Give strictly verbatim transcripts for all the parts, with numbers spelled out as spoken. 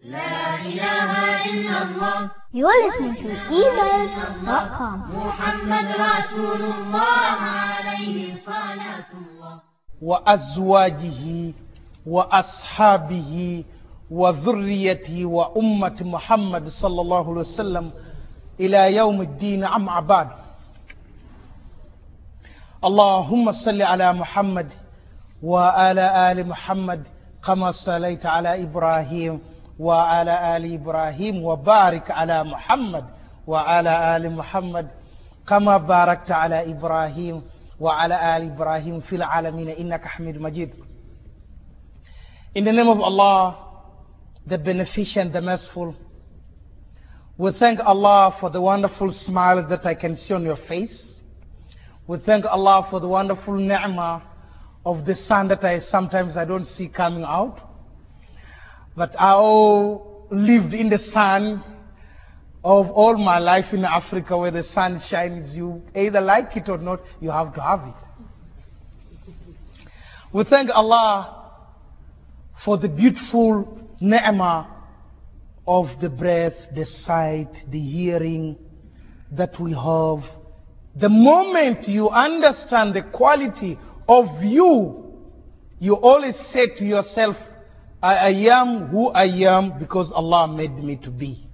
لا إله إلا الله. You are listening to e-mail dot com. محمد رسول الله عليه صلاة الله. وأزواجه وأصحابه وذريته وأمة محمد صلى الله عليه وسلم إلى يوم الدين. أما بعد، اللهم صل على محمد وعلى آل محمد كما صليت على إبراهيم وعلى آل إبراهيم، وبارك على محمد وعلى آل محمد كما باركت على إبراهيم وعلى آل إبراهيم في العالمين إنك حميد مجيد. In the name of Allah, the Beneficent, the Merciful, we thank Allah for the wonderful smile that I can see on your face. We thank Allah for the wonderful ni'mah of the sun that I sometimes I don't see coming out. But I all lived in the sun of all my life in Africa, where the sun shines. You either like it or not, you have to have it. We thank Allah for the beautiful ni'mah of the breath, the sight, the hearing that we have. The moment you understand the quality of you, you always say to yourself, I, I am who I am because Allah made me to be.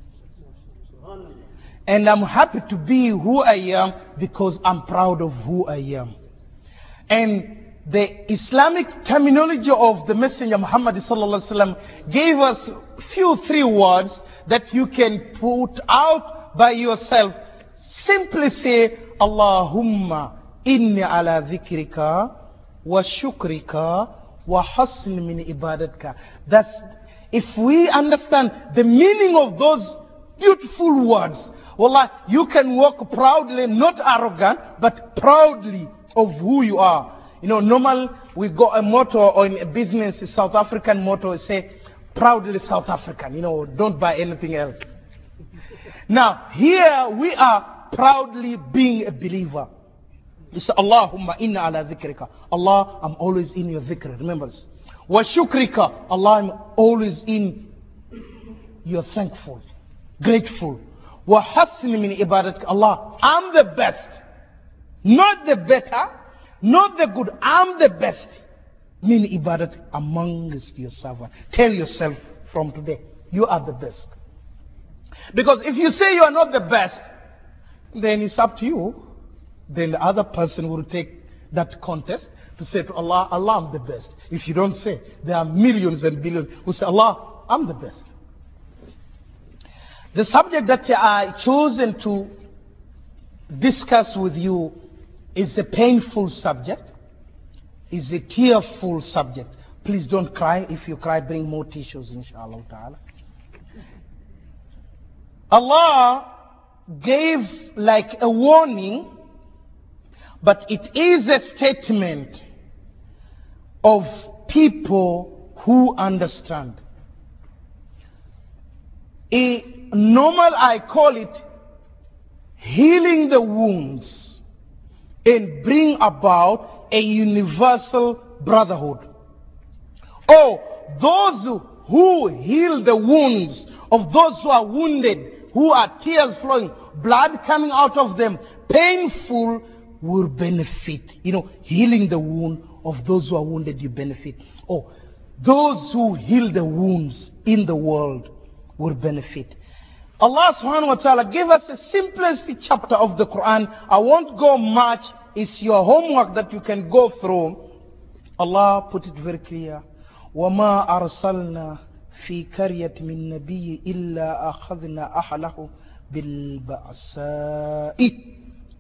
And I'm happy to be who I am because I'm proud of who I am. And the Islamic terminology of the Messenger Muhammad sallallahu alaihi wasallam gave us few three words that you can put out by yourself. Simply say, Allahumma inni ala dhikrika wa shukrika wa hasn min ibadatka. That's, if we understand the meaning of those beautiful words, wallah, you can walk proudly, not arrogant, but proudly of who you are. You know, normal, we got a motto or in a business, a South African motto, say, proudly South African. You know, don't buy anything else. Now, here we are proudly being a believer. You say, Allahumma inna ala dhikrika. Allah, I'm always in your dhikr. Remember this. Wa shukrika. Allah, I'm always in your thankful, grateful. Wa hasni min ibadatka. Allah, I'm the best. Not the better, not the good. I'm the best. Min ibadat, amongst your servant. Tell yourself from today, you are the best. Because if you say you are not the best, then it's up to you. Then the other person will take that contest to say to Allah, Allah, I'm the best. If you don't say, there are millions and billions who say, Allah, I'm the best. The subject that I chosen to discuss with you is a painful subject, is a tearful subject. Please don't cry. If you cry, bring more tissues, inshallah ta'ala. Allah gave like a warning, but it is a statement of people who understand. A normal, I call it, healing the wounds and bring about a universal brotherhood. Oh, those who heal the wounds of those who are wounded, who are tears flowing, blood coming out of them, painful, will benefit. You know, healing the wound of those who are wounded, you benefit. Oh, those who heal the wounds in the world will benefit. Allah subhanahu wa ta'ala gave us the simplest chapter of the Quran. I won't go much. It's your homework that you can go through. Allah put it very clear. وَمَا أَرْسَلْنَا فِي كَرْيَةٍ مِّن نَبِيٍّ إِلَّا أَخَذْنَا أَهْلَهُ بِالْبَأْسَاءِ.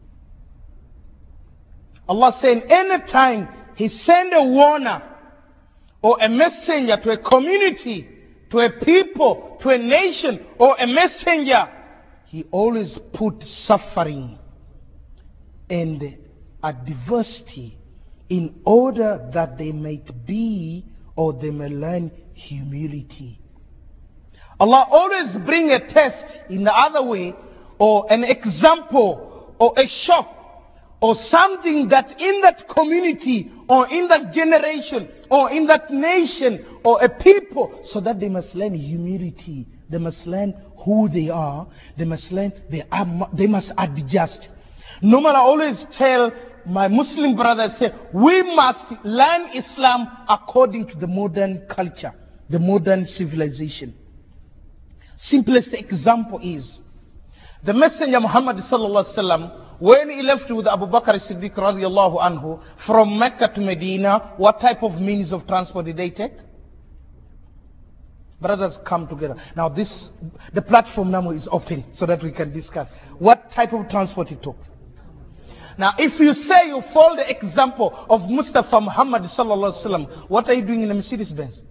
Allah saying, anytime He send a warner or a messenger to a community, to a people, to a nation, or a messenger, He always put suffering and adversity in order that they might be or they may learn humility. Allah always bring a test in the other way, or an example, or a shock, or something that in that community or in that generation or in that nation or a people, so that they must learn humility. They must learn who they are. They must learn they are, they must adjust. No matter, I always tell my Muslim brothers, say, we must learn Islam according to the modern culture, the modern civilization. Simplest example is the Messenger Muhammad sallallahu alaihi wasallam, when he left with Abu Bakr as-Siddiq radiallahu anhu from Mecca to Medina, what type of means of transport did they take? Brothers, come together. Now this, the platform now is open so that we can discuss. What type of transport he took? Now if you say you follow the example of Mustafa Muhammad sallallahu alaihi wasallam, what are you doing in a Mercedes Benz?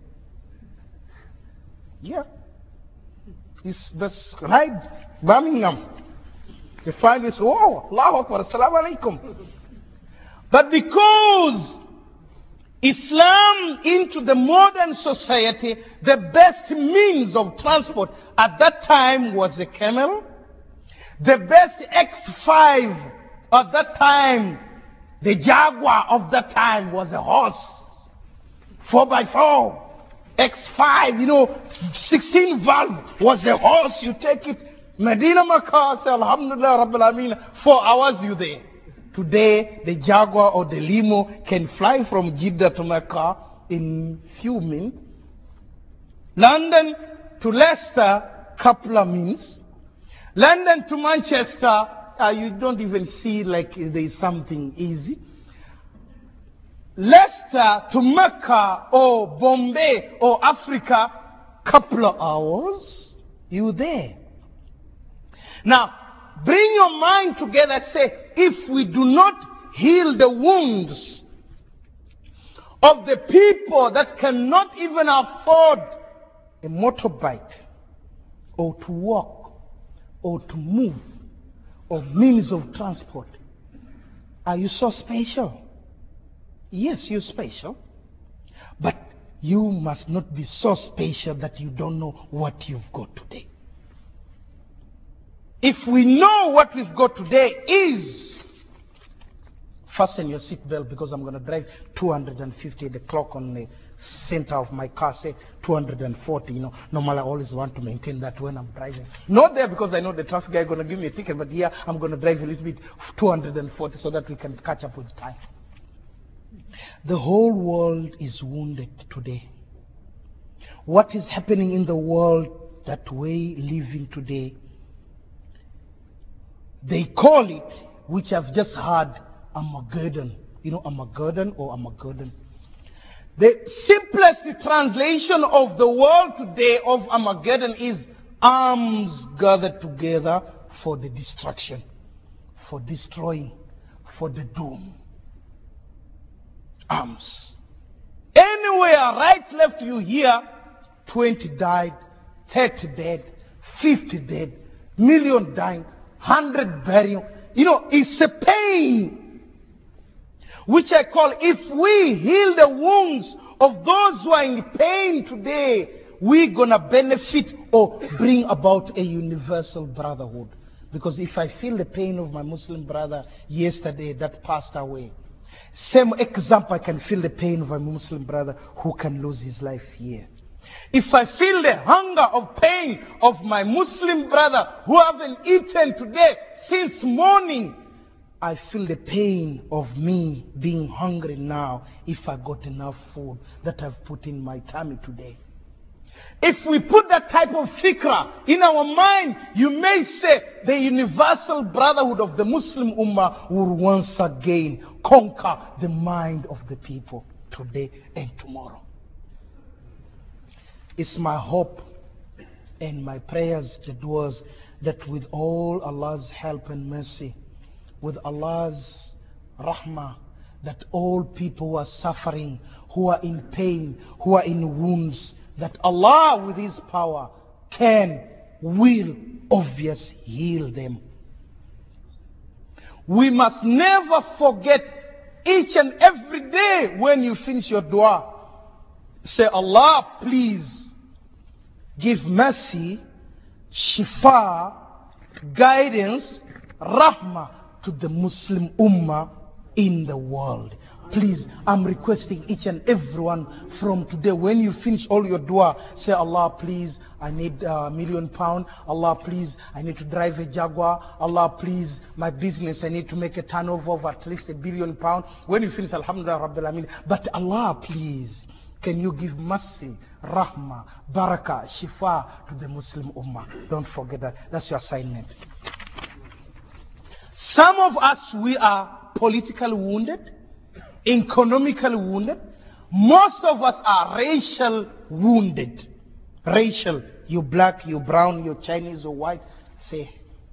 Yeah. It's best right, Birmingham. You find this, oh, Allahu Akbar, Assalamu alaikum. But because Islam into the modern society, the best means of transport at that time was a camel. The best X five at that time, the Jaguar of that time was a horse. four by four. X five, you know, sixteen valve was a horse. You take it, Medina Makkah, say Alhamdulillah Rabbil Alameen, four hours you there. Today, the Jaguar or the limo can fly from Jeddah to Mecca in few minutes. London to Leicester, couple of minutes. London to Manchester, uh, you don't even see like there is something easy. Leicester to Mecca or Bombay or Africa, couple of hours, you there. Now, bring your mind together, say, if we do not heal the wounds of the people that cannot even afford a motorbike or to walk or to move or means of transport, are you so special? Yes, you're special, but you must not be so special that you don't know what you've got today. If we know what we've got today is, fasten your seatbelt because I'm going to drive two hundred fifty. The clock on the center of my car said two hundred forty. You know, normally I always want to maintain that when I'm driving. Not there because I know the traffic guy is going to give me a ticket, but here I'm going to drive a little bit two hundred forty so that we can catch up with time. The whole world is wounded today. What is happening in the world that we live in today, they call it, which I've just heard, Armageddon. You know Armageddon or Armageddon? The simplest translation of the word today of Armageddon is arms gathered together for the destruction, for destroying, for the doom. Arms. Anywhere, right, left, you hear twenty died, thirty dead, fifty dead, million dying, one hundred burial. You know, it's a pain, which I call, if we heal the wounds of those who are in pain today, we're going to benefit or bring about a universal brotherhood. Because if I feel the pain of my Muslim brother yesterday that passed away, same example, I can feel the pain of a Muslim brother who can lose his life here. If I feel the hunger of pain of my Muslim brother who haven't eaten today since morning, I feel the pain of me being hungry now if I got enough food that I've put in my tummy today. If we put that type of fikra in our mind, you may say the universal brotherhood of the Muslim Ummah will once again conquer the mind of the people today and tomorrow. It's my hope and my prayers, the duas, that with all Allah's help and mercy, with Allah's rahmah, that all people who are suffering, who are in pain, who are in wounds, that Allah with His power can, will, obviously heal them. We must never forget each and every day when you finish your dua, say, Allah, please give mercy, shifa, guidance, rahmah to the Muslim Ummah in the world. Please, I'm requesting each and everyone from today, when you finish all your dua, say, Allah, please, I need a million pound. Allah, please, I need to drive a Jaguar. Allah, please, my business, I need to make a turnover of at least a billion pound. When you finish, Alhamdulillah, Rabbil Alameen. But Allah, please, can you give mercy, rahmah, barakah, shifa to the Muslim Ummah? Don't forget that. That's your assignment. Some of us, we are politically wounded, economically wounded. Most of us are racial wounded. Racial. You black, you brown, you Chinese or white. Say,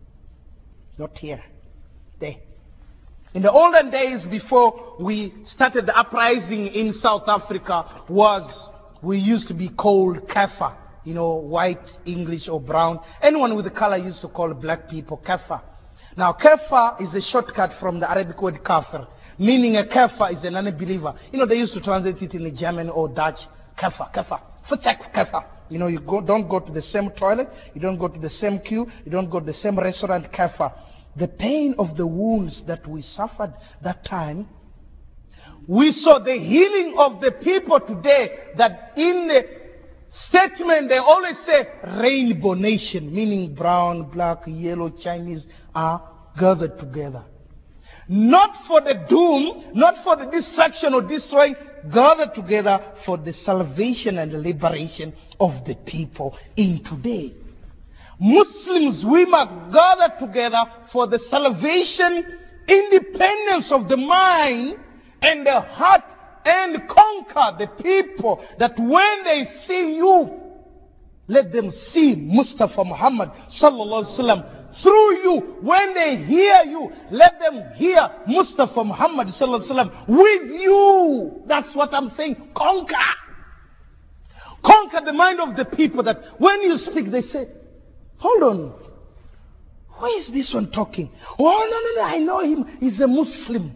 not here. There. In the olden days, before we started the uprising in South Africa, was we used to be called Kaffir. You know, white, English or brown. Anyone with a color used to call black people Kaffir. Now, kafir is a shortcut from the Arabic word kafir, meaning a kafir is an unbeliever. You know, they used to translate it in German or Dutch. Kafir, kafir, futak, kafir. You know, you go, don't go to the same toilet, you don't go to the same queue, you don't go to the same restaurant, kafir. The pain of the wounds that we suffered that time, we saw the healing of the people today, that in the statement they always say rainbow nation, meaning brown, black, yellow, Chinese are gathered together. Not for the doom, not for the destruction or destroying, gathered together for the salvation and the liberation of the people in today. Muslims, we must gather together for the salvation, independence of the mind and the heart, and conquer the people, that when they see you, let them see Mustafa Muhammad sallallahu alaihi wasallam through you. When they hear you, let them hear Mustafa Muhammad sallallahu alaihi wasallam with you. That's what I'm saying. Conquer. Conquer the mind of the people, that when you speak, they say, hold on, who is this one talking? Oh, no, no, no, I know him. He's a Muslim.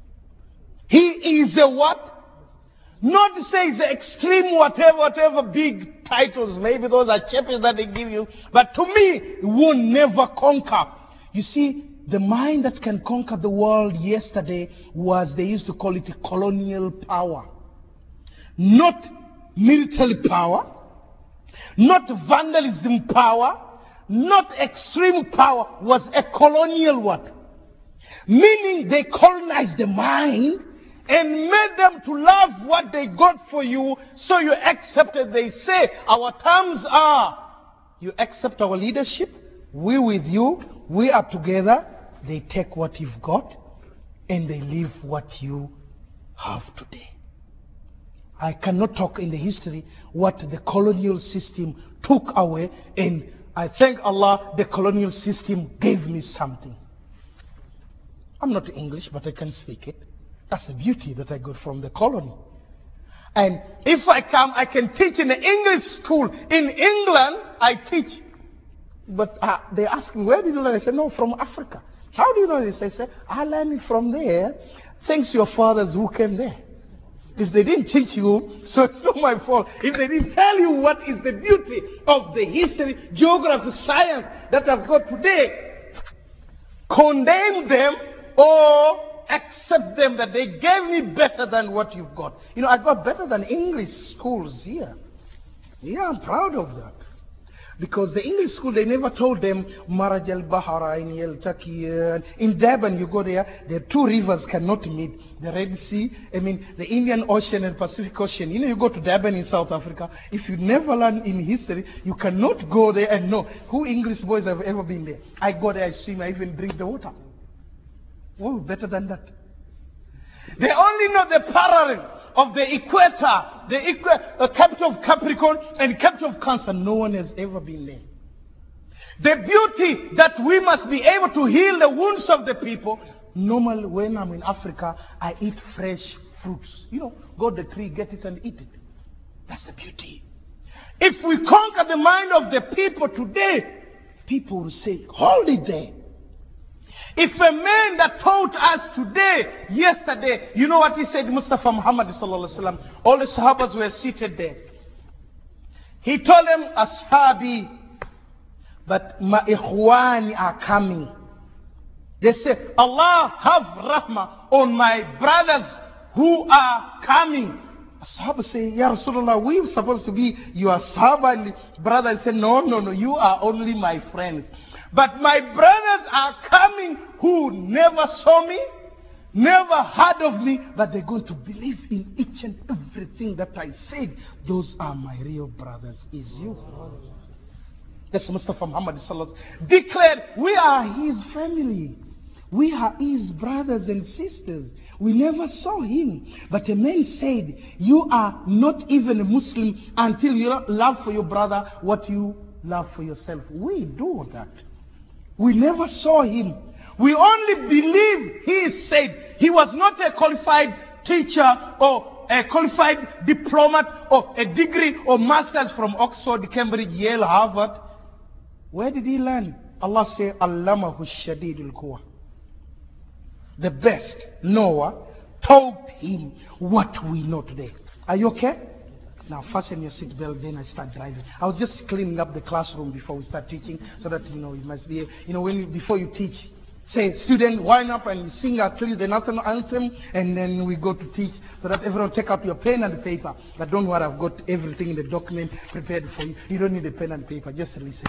He is a what? Not to say it's the extreme whatever, whatever big titles. Maybe those are chapters that they give you. But to me, it will never conquer. You see, the mind that can conquer the world yesterday was, they used to call it a colonial power. Not military power. Not vandalism power. Not extreme power. Was a colonial what? Meaning they colonized the mind and made them to love what they got for you, so you accepted. They say, our terms are, you accept our leadership, we with you, we are together. They take what you've got, and they leave what you have today. I cannot talk in the history what the colonial system took away, and I thank Allah, the colonial system gave me something. I'm not English, but I can speak it. That's the beauty that I got from the colony. And if I come, I can teach in the English school. In England, I teach. But uh, they ask me, where did you learn? I said, no, from Africa. How do you know this? I said, I learned it from there, thanks to your fathers who came there. If they didn't teach you, so it's not my fault. If they didn't tell you what is the beauty of the history, geography, science that I've got today, condemn them or accept them that they gave me better than what you've got. You know, I got better than English schools here. Yeah, I'm proud of that. Because the English school, they never told them, Maraj al-Bahrain yaltaqiyan. In Durban, you go there, the two rivers cannot meet. The Red Sea, I mean, the Indian Ocean and Pacific Ocean. You know, you go to Durban in South Africa, if you never learn in history, you cannot go there and know who English boys have ever been there. I go there, I swim, I even drink the water. Oh, better than that. They only know the parallel of the equator, the equa- uh, capital of Capricorn and capital of Cancer. No one has ever been there. The beauty that we must be able to heal the wounds of the people. Normally, when I'm in Africa, I eat fresh fruits. You know, go to the tree, get it and eat it. That's the beauty. If we conquer the mind of the people today, people will say, hold it there. If a man that taught us today, yesterday, you know what he said, Mustafa Muhammad sallallahu alaihi wasallam, all the Sahabas were seated there. He told them, Ashabi, but my ikhwani are coming. They say, Allah have rahmah on my brothers who are coming. Sahaba say, Ya Rasulullah, we are supposed to be your Sahaba. Brother say, no, no, no, you are only my friends. But my brothers are coming who never saw me, never heard of me, but they're going to believe in each and everything that I said. Those are my real brothers. Is you? That's Mustafa Muhammad sallallahu alaihi wasallam declared, we are his family. We are his brothers and sisters. We never saw him. But a man said, you are not even a Muslim until you love for your brother what you love for yourself. We do that. We never saw him. We only believe he said. He was not a qualified teacher or a qualified diplomat or a degree or masters from Oxford, Cambridge, Yale, Harvard. Where did he learn? Allah said, Allamahu shadidul quwa. The best, Noah, taught him what we know today. Are you okay? Now fasten your seatbelt, then I start driving. I was just cleaning up the classroom before we start teaching, so that, you know, you must be, you know, when you, before you teach, say, student, wind up and sing at least the national anthem, and then we go to teach, so that everyone take out your pen and paper. But don't worry, I've got everything in the document prepared for you. You don't need a pen and paper, just listen.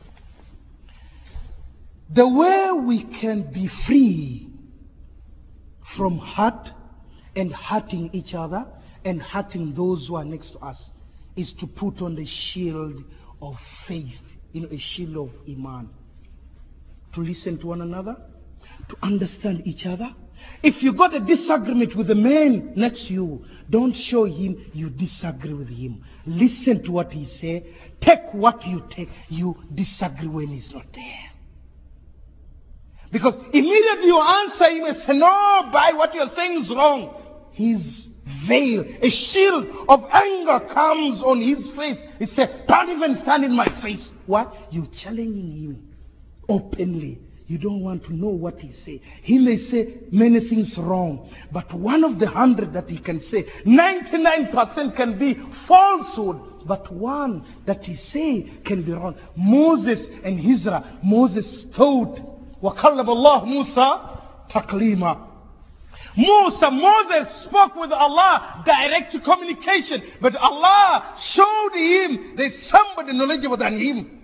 The way we can be free from hurt and hurting each other and hurting those who are next to us is to put on the shield of faith, you know, a shield of iman. To listen to one another, to understand each other. If you got a disagreement with the man next to you, don't show him you disagree with him. Listen to what he say. Take what you take. You disagree when he's not there. Because immediately you answer him and say, no, by what you're saying is wrong. His veil, a shield of anger comes on his face. He said, don't even stand in my face. What? You challenging him openly. You don't want to know what he say. He may say many things wrong, but one of the hundred that he can say, ninety-nine percent can be falsehood, but one that he say can be wrong. Moses and Hizra, Moses taught, وَقَلَّبَ اللَّهُ مُوسَى تَقْلِيمًا. Musa, Moses spoke with Allah, direct communication, but Allah showed him there's somebody knowledgeable than him.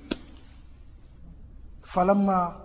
فَلَمَّا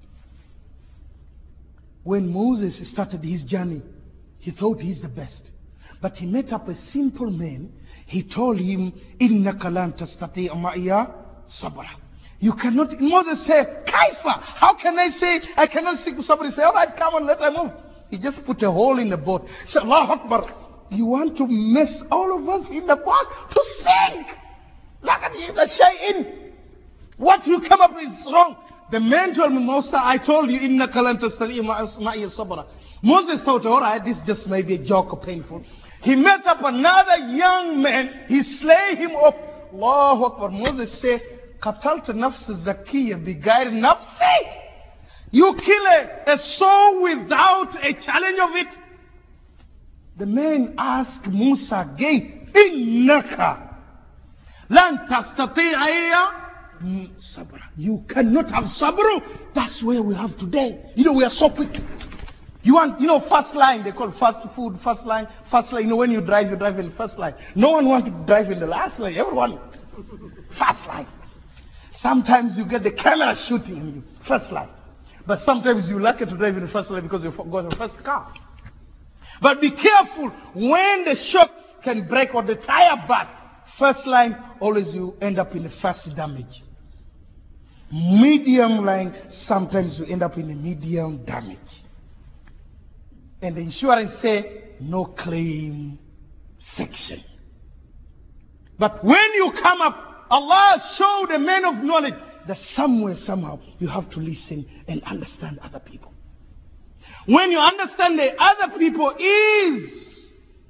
When Moses started his journey, he thought he's the best. But he met up a simple man. He told him, إِنَّكَ لَن تَسْتَطِيعَ مَعِيَ صَبْرًا. You cannot, Moses said, Kaifa, how can I say, I cannot speak to somebody, say, all right, come on, let them move. He just put a hole in the boat. He said, Allah Akbar, you want to mess all of us in the boat to sink? Look at you, the shay'in. What you come up with is wrong. The man told me, Musa, I told you, إِنَّكَ لَن تَسْتَطِيعَ مَعِيَ صَبْرًا. Moses thought, all right, this just may be a joke or painful. He met up another young man. He slay him up. Allahu Akbar. Moses said, قتلت نفس زكية بغير نفسي. You kill a, a soul without a challenge of it. The man asked Musa again, إنك لن تستطيع sabra. You cannot have sabr. That's where we have today. You know, we are so quick. You want, you know, first line, they call fast food, first line, first line. You know, when you drive, you drive in the first line. No one wants to drive in the last line. Everyone, first line. Sometimes you get the camera shooting you, first line. But sometimes you're lucky to drive in the first line because you got the first car. But be careful when the shocks can break or the tire burst. First line, always you end up in the first damage. Medium line, sometimes you end up in a medium damage. And the insurance say, no claim section. But when you come up, Allah showed a man of knowledge that somewhere, somehow, you have to listen and understand other people. When you understand the other people is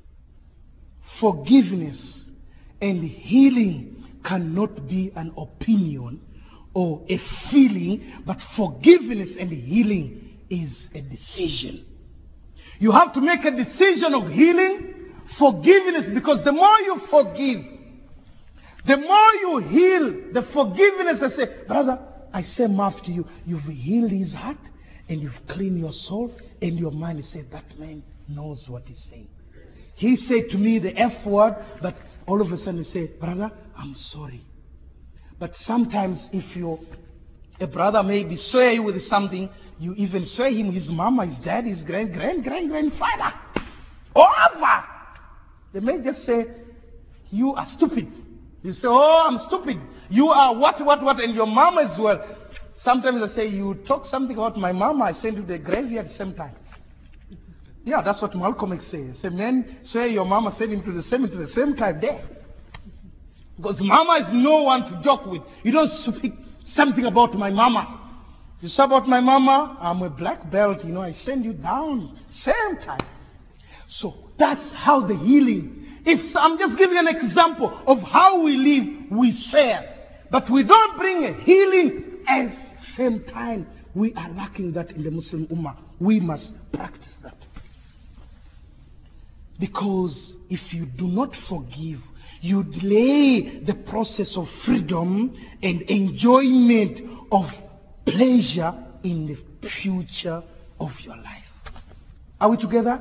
forgiveness and healing cannot be an opinion or a feeling, but forgiveness and healing is a decision. You have to make a decision of healing, forgiveness, because the more you forgive, the more you heal, the forgiveness, I say, brother, I say maaf to you. You've healed his heart and you've cleaned your soul and your mind, and said, that man knows what he's saying. He said to me the F word, but all of a sudden he said, brother, I'm sorry. But sometimes if you, a brother maybe swear you with something, you even swear him, his mama, his dad, his grand, grand, grand, grandfather. Over. They may just say, you are stupid. You say, oh, I'm stupid. You are what, what, what, and your mama as well. Sometimes I say, you talk something about my mama, I send you to the graveyard at the same time. Yeah, that's what Malcolm X says. Say, man, swear your mama send him to the cemetery at the same time there. Because mama is no one to joke with. You don't speak something about my mama. You say about my mama, I'm a black belt, you know, I send you down same time. So that's how the healing. If I'm just giving an example of how we live, we share. But we don't bring a healing at the same time. We are lacking that in the Muslim Ummah. We must practice that. Because if you do not forgive, you delay the process of freedom and enjoyment of pleasure in the future of your life. Are we together?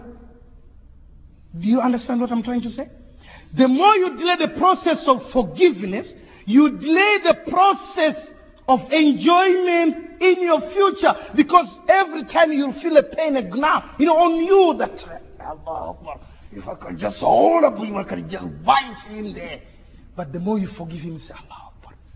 Do you understand what I'm trying to say? The more you delay the process of forgiveness, you delay the process of enjoyment in your future. Because every time you feel a pain and now, you know, on you that, Allah, if I could just hold up him, I could just bite him there. But the more you forgive him, you say, Allah,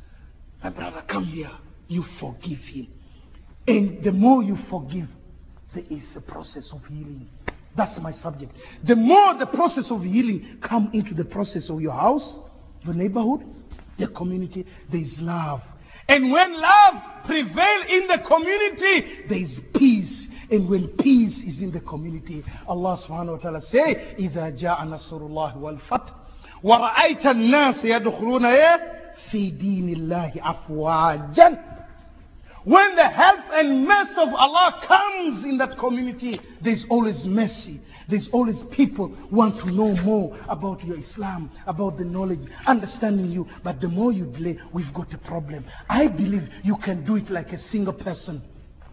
my brother, come here. You forgive him. And the more you forgive, there is a process of healing. That's my subject. The more the process of healing come into the process of your house, your neighborhood, the community, there is love. And when love prevails in the community, there is peace. And when peace is in the community, Allah subhanahu wa ta'ala say, إِذَا جَاءَ نَصْرُ اللَّهِ وَالْفَتْحُ وَرَأَيْتَ النَّاسِ يَدْخُلُونَ فِي دِينِ اللَّهِ أَفْوَاجًا. When the help and mercy of Allah comes in that community, there's always mercy. There's always people who want to know more about your Islam, about the knowledge, understanding you. But the more you delay, we've got a problem. I believe you can do it like a single person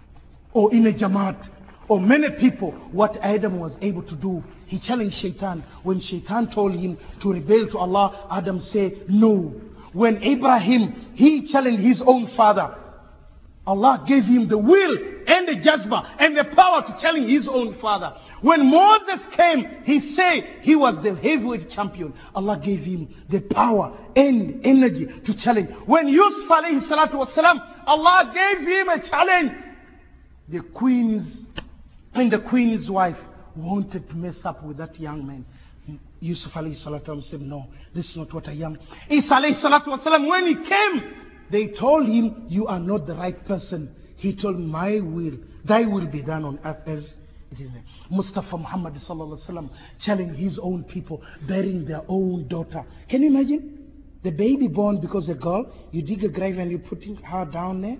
or in a jamaat or many people. What Adam was able to do, he challenged Shaitan. When Shaitan told him to rebel to Allah, Adam said no. When Abraham, he challenged his own father, Allah gave him the will and the jazba and the power to challenge his own father. When Moses came, he said he was the heavyweight champion. Allah gave him the power and energy to challenge. When Yusuf alayhi salatu wasalam, Allah gave him a challenge. The queen's and the queen's wife wanted to mess up with that young man. Yusuf alayhi salatu wasalam said, no, this is not what I am. Isa alayhi salatu wasalam, when he came, they told him, you are not the right person. He told, my will, thy will be done on earth as it is. Mustafa Muhammad sallallahu alaihi wasallam challenging his own people, bearing their own daughter. Can you imagine? The baby born because a girl, you dig a grave and you put her down there.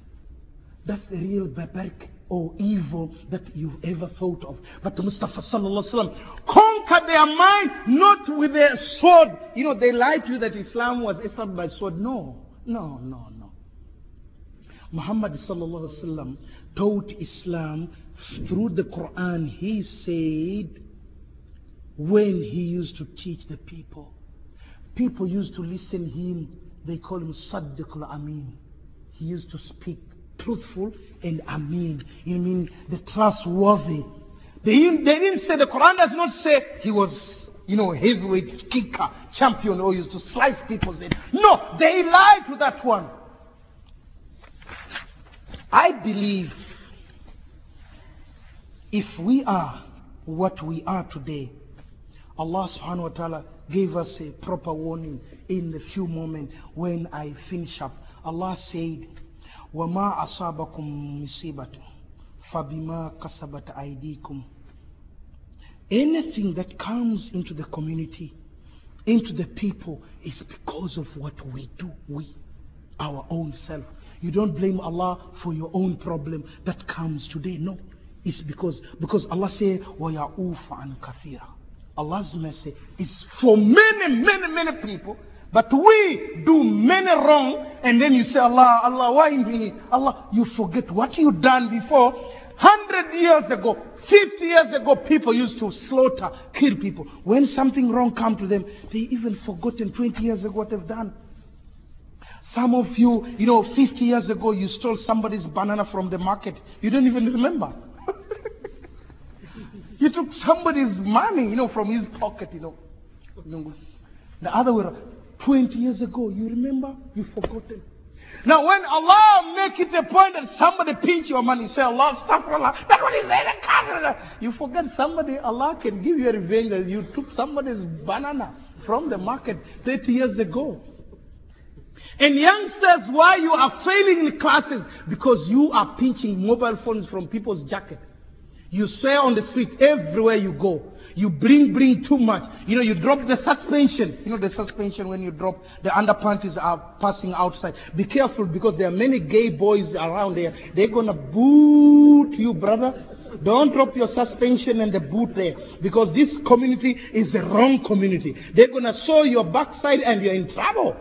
That's the real barbaric or evil that you've ever thought of. But the Mustafa sallallahu alaihi wasallam conquered their mind, not with a sword. You know, they lied to you that Islam was established by sword. No. No, no, no. Muhammad sallallahu alaihi wasallam taught Islam through the Quran. He said, when he used to teach the people, people used to listen to him. They call him Saddiq al-Amin. He used to speak truthful and Amin. You mean the trustworthy. They, they didn't say, the Quran does not say he was, you know, heavyweight kicker, champion, or used to slice people's head. No, they lied to that one. I believe if we are what we are today, Allah subhanahu wa ta'ala gave us a proper warning in the few moments when I finish up. Allah said, وَمَا أَصَابَكُم مُّصِيبَةٌ فَبِمَا كَسَبَتْ أَيْدِيكُمْ. Anything that comes into the community, into the people, is because of what we do, we, our own self. You don't blame Allah for your own problem that comes today. No, it's because because Allah says, وَيَعُوفَ عَنْ كَثِيرًا. Allah's mercy is for many, many, many people, But we do many wrong, and then you say, Allah, Allah, why me? Allah, you forget what you done before. Hundred years ago, fifty years ago, people used to slaughter, kill people. When something wrong come to them, they even forgotten twenty years ago what they've done. Some of you, you know, fifty years ago, you stole somebody's banana from the market. You don't even remember. You took somebody's money, you know, from his pocket, you know. The other way around. twenty years ago, you remember? You forgotten. Now when Allah make it a point that somebody pinch your money, say, Allah, astaghfirullah, that's what he said. You forget somebody, Allah can give you a revenge that you took somebody's banana from the market thirty years ago. And youngsters, why you are failing in classes? Because you are pinching mobile phones from people's jacket. You swear on the street everywhere you go. You bring, bring too much. You know, you drop the suspension. You know the suspension when you drop, the underpanties are passing outside. Be careful because there are many gay boys around there. They're going to boot you, brother. Don't drop your suspension and the boot there. Because this community is the wrong community. They're going to show your backside and you're in trouble.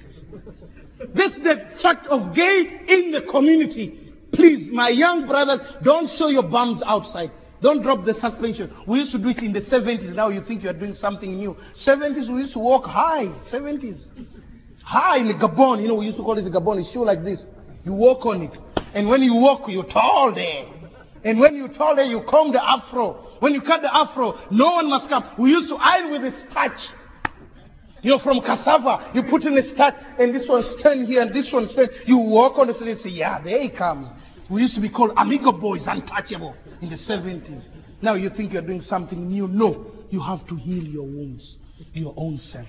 This is the fact of gay in the community. Please, my young brothers, don't show your bums outside. Don't drop the suspension. We used to do it in the seventies. Now you think you are doing something new. seventies, we used to walk high. seventies. High in the Gabon. You know, we used to call it the Gabon. It's shoe like this. You walk on it. And when you walk, you're tall there. And when you're tall there, you comb the afro. When you cut the afro, no one must come. We used to iron with a starch. You know, from cassava, you put in a starch, and this one stand here, and this one stand. You walk on the street and say, yeah, there he comes. We used to be called Amigo Boys, untouchable, in the seventies. Now you think you're doing something new. No, you have to heal your wounds, your own self.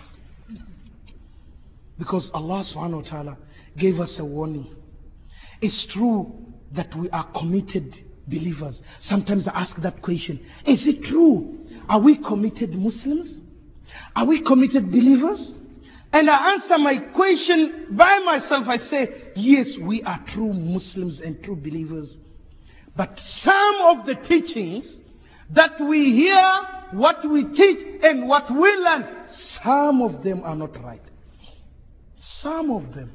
Because Allah subhanahu wa ta'ala gave us a warning. It's true that we are committed believers. Sometimes I ask that question. Is it true? Are we committed Muslims? Are we committed believers? And I answer my question by myself. I say, yes, we are true Muslims and true believers. But some of the teachings that we hear, what we teach and what we learn, some of them are not right. Some of them.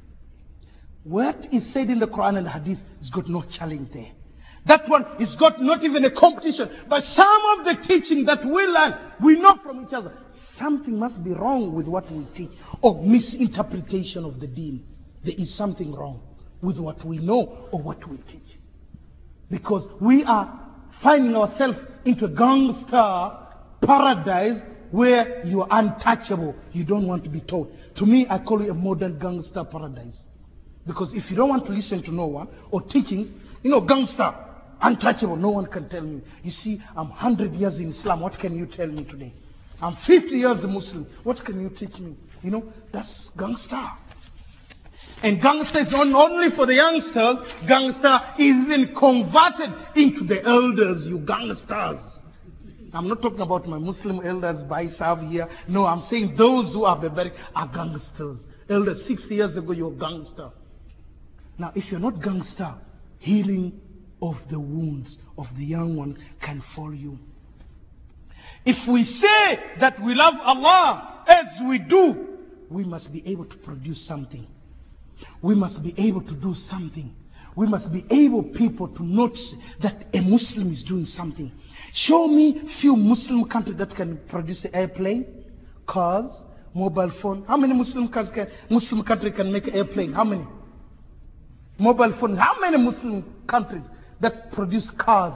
What is said in the Quran and the Hadith has got no challenge there. That one is got not even a competition. But some of the teaching that we learn, we know from each other. Something must be wrong with what we teach. Or misinterpretation of the deen. There is something wrong with what we know or what we teach. Because we are finding ourselves into a gangster paradise where you are untouchable. You don't want to be told. To me, I call it a modern gangster paradise. Because if you don't want to listen to no one or teachings, you know, gangster, untouchable, no one can tell me. You see, I'm one hundred years in Islam, what can you tell me today? I'm fifty years a Muslim, what can you teach me? You know, that's gangster. And gangster is not only for the youngsters, gangster is even converted into the elders, you gangsters. I'm not talking about my Muslim elders by Sav here. No, I'm saying those who are barbaric are gangsters. Elders, sixty years ago, you're a gangster. Now, if you're not gangster, healing of the wounds of the young one can fall you. If we say that we love Allah as we do, we must be able to produce something. We must be able to do something. We must be able, people, to notice that a Muslim is doing something. Show me few Muslim countries that can produce an airplane, cars, mobile phone. How many Muslim countries can, Muslim country can make an airplane? How many? Mobile phones. How many Muslim countries that produce cars?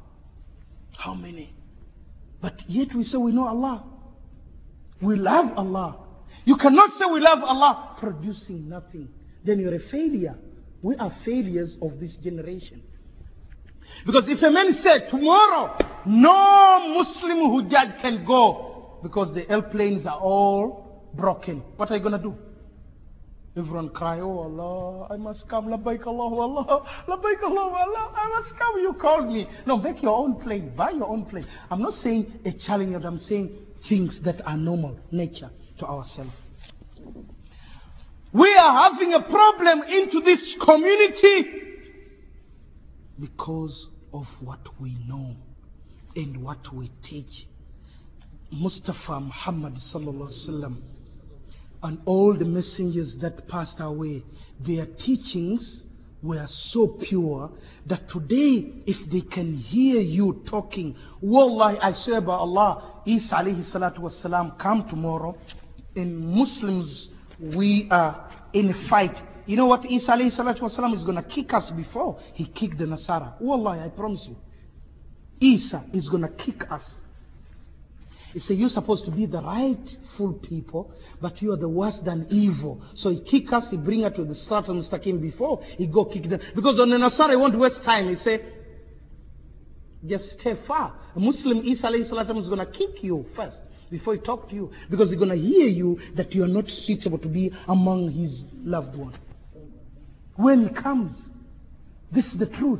How many? But yet we say we know Allah. We love Allah. You cannot say we love Allah producing nothing. Then you're a failure. We are failures of this generation. Because if a man said tomorrow, no Muslim Hujjaj can go because the airplanes are all broken, what are you going to do? Everyone cry, oh Allah, I must come, labbaik Allahu Allah, labbaik Allahu Allah, I must come, you called me. No, make your own plane, buy your own plane. I'm not saying a challenge, I'm saying things that are normal, nature to ourselves. We are having a problem into this community because of what we know and what we teach. Mustafa Muhammad sallallahu alaihi wasallam and all the messengers that passed away, their teachings were so pure that today, if they can hear you talking, wallahi, I swear by Allah, Isa alayhi salatu wasalam come tomorrow, and Muslims, we are in a fight. You know what Isa alayhi salatu wasalam is going to kick us before he kicked the Nasara. Wallahi, I promise you. Isa is going to kick us. He said, you're supposed to be the rightful people, but you are the worse than evil. So he kick us, he bring us to the Sirat al-Mustaqim before he go kick them. Because on the Nasara, he won't waste time. He say, just stay far. A Muslim, Isa alayhi salatu is going to kick you first before he talk to you. Because he's going to hear you that you are not suitable to be among his loved one. When he comes, this is the truth.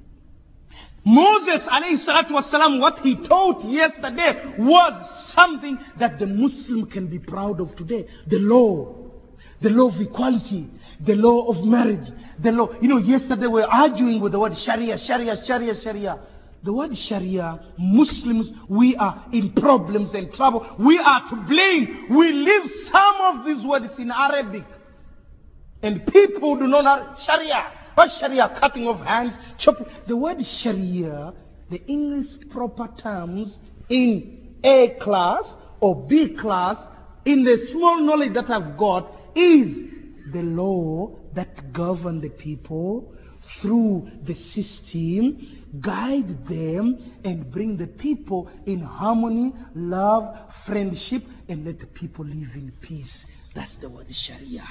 Moses alayhi salatu wasalam, what he taught yesterday was something that the Muslim can be proud of today. The law, the law of equality, the law of marriage, the law. You know, yesterday we were arguing with the word Sharia, Sharia, Sharia, Sharia. The word Sharia, Muslims, we are in problems and trouble. We are to blame. We leave some of these words in Arabic. And people do not know Sharia. What Sharia? Cutting of hands, chopping. The word Sharia, the English proper terms in A class or B class, in the small knowledge that I've got, is the law that governs the people through the system, guide them and bring the people in harmony, love, friendship, and let the people live in peace. That's the word Sharia.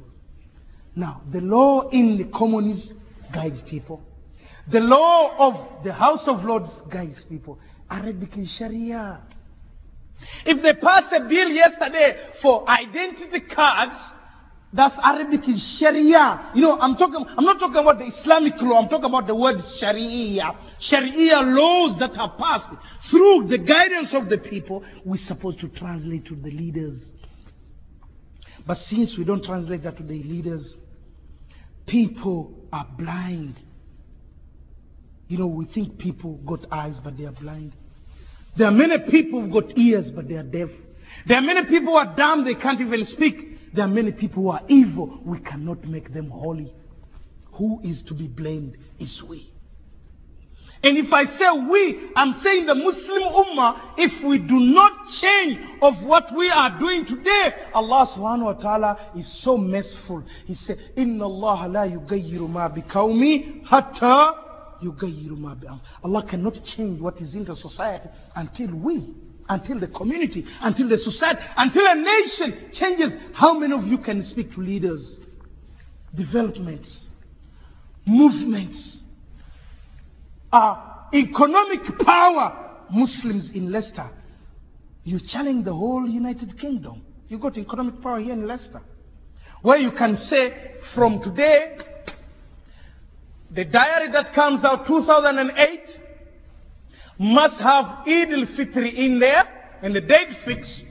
Now, the law in the communists guides people. The law of the House of Lords guides people. Arabic is Sharia. If they pass a bill yesterday for identity cards, that's Arabic is Sharia. You know, I'm talking, I'm not talking about the Islamic law, I'm talking about the word Sharia. Sharia laws that are passed through the guidance of the people, we're supposed to translate to the leaders. But since we don't translate that to the leaders, people are blind. You know, we think people got eyes, but they are blind. There are many people who got ears, but they are deaf. There are many people who are dumb, they can't even speak. There are many people who are evil. We cannot make them holy. Who is to be blamed is we. And if I say we, I'm saying the Muslim Ummah, if we do not change of what we are doing today, Allah subhanahu wa ta'ala is so merciful. He said, Inna Allah la yugayyiru ma bi qawmi hatta yugayyiru ma bi. Allah cannot change what is in the society until we, until the community, until the society, until a nation changes. How many of you can speak to leaders? Developments, movements, Uh, economic power, Muslims in Leicester. You challenge the whole United Kingdom. You got economic power here in Leicester, where you can say from today, the diary that comes out two thousand eight must have Eid al-Fitr in there and the date fixed.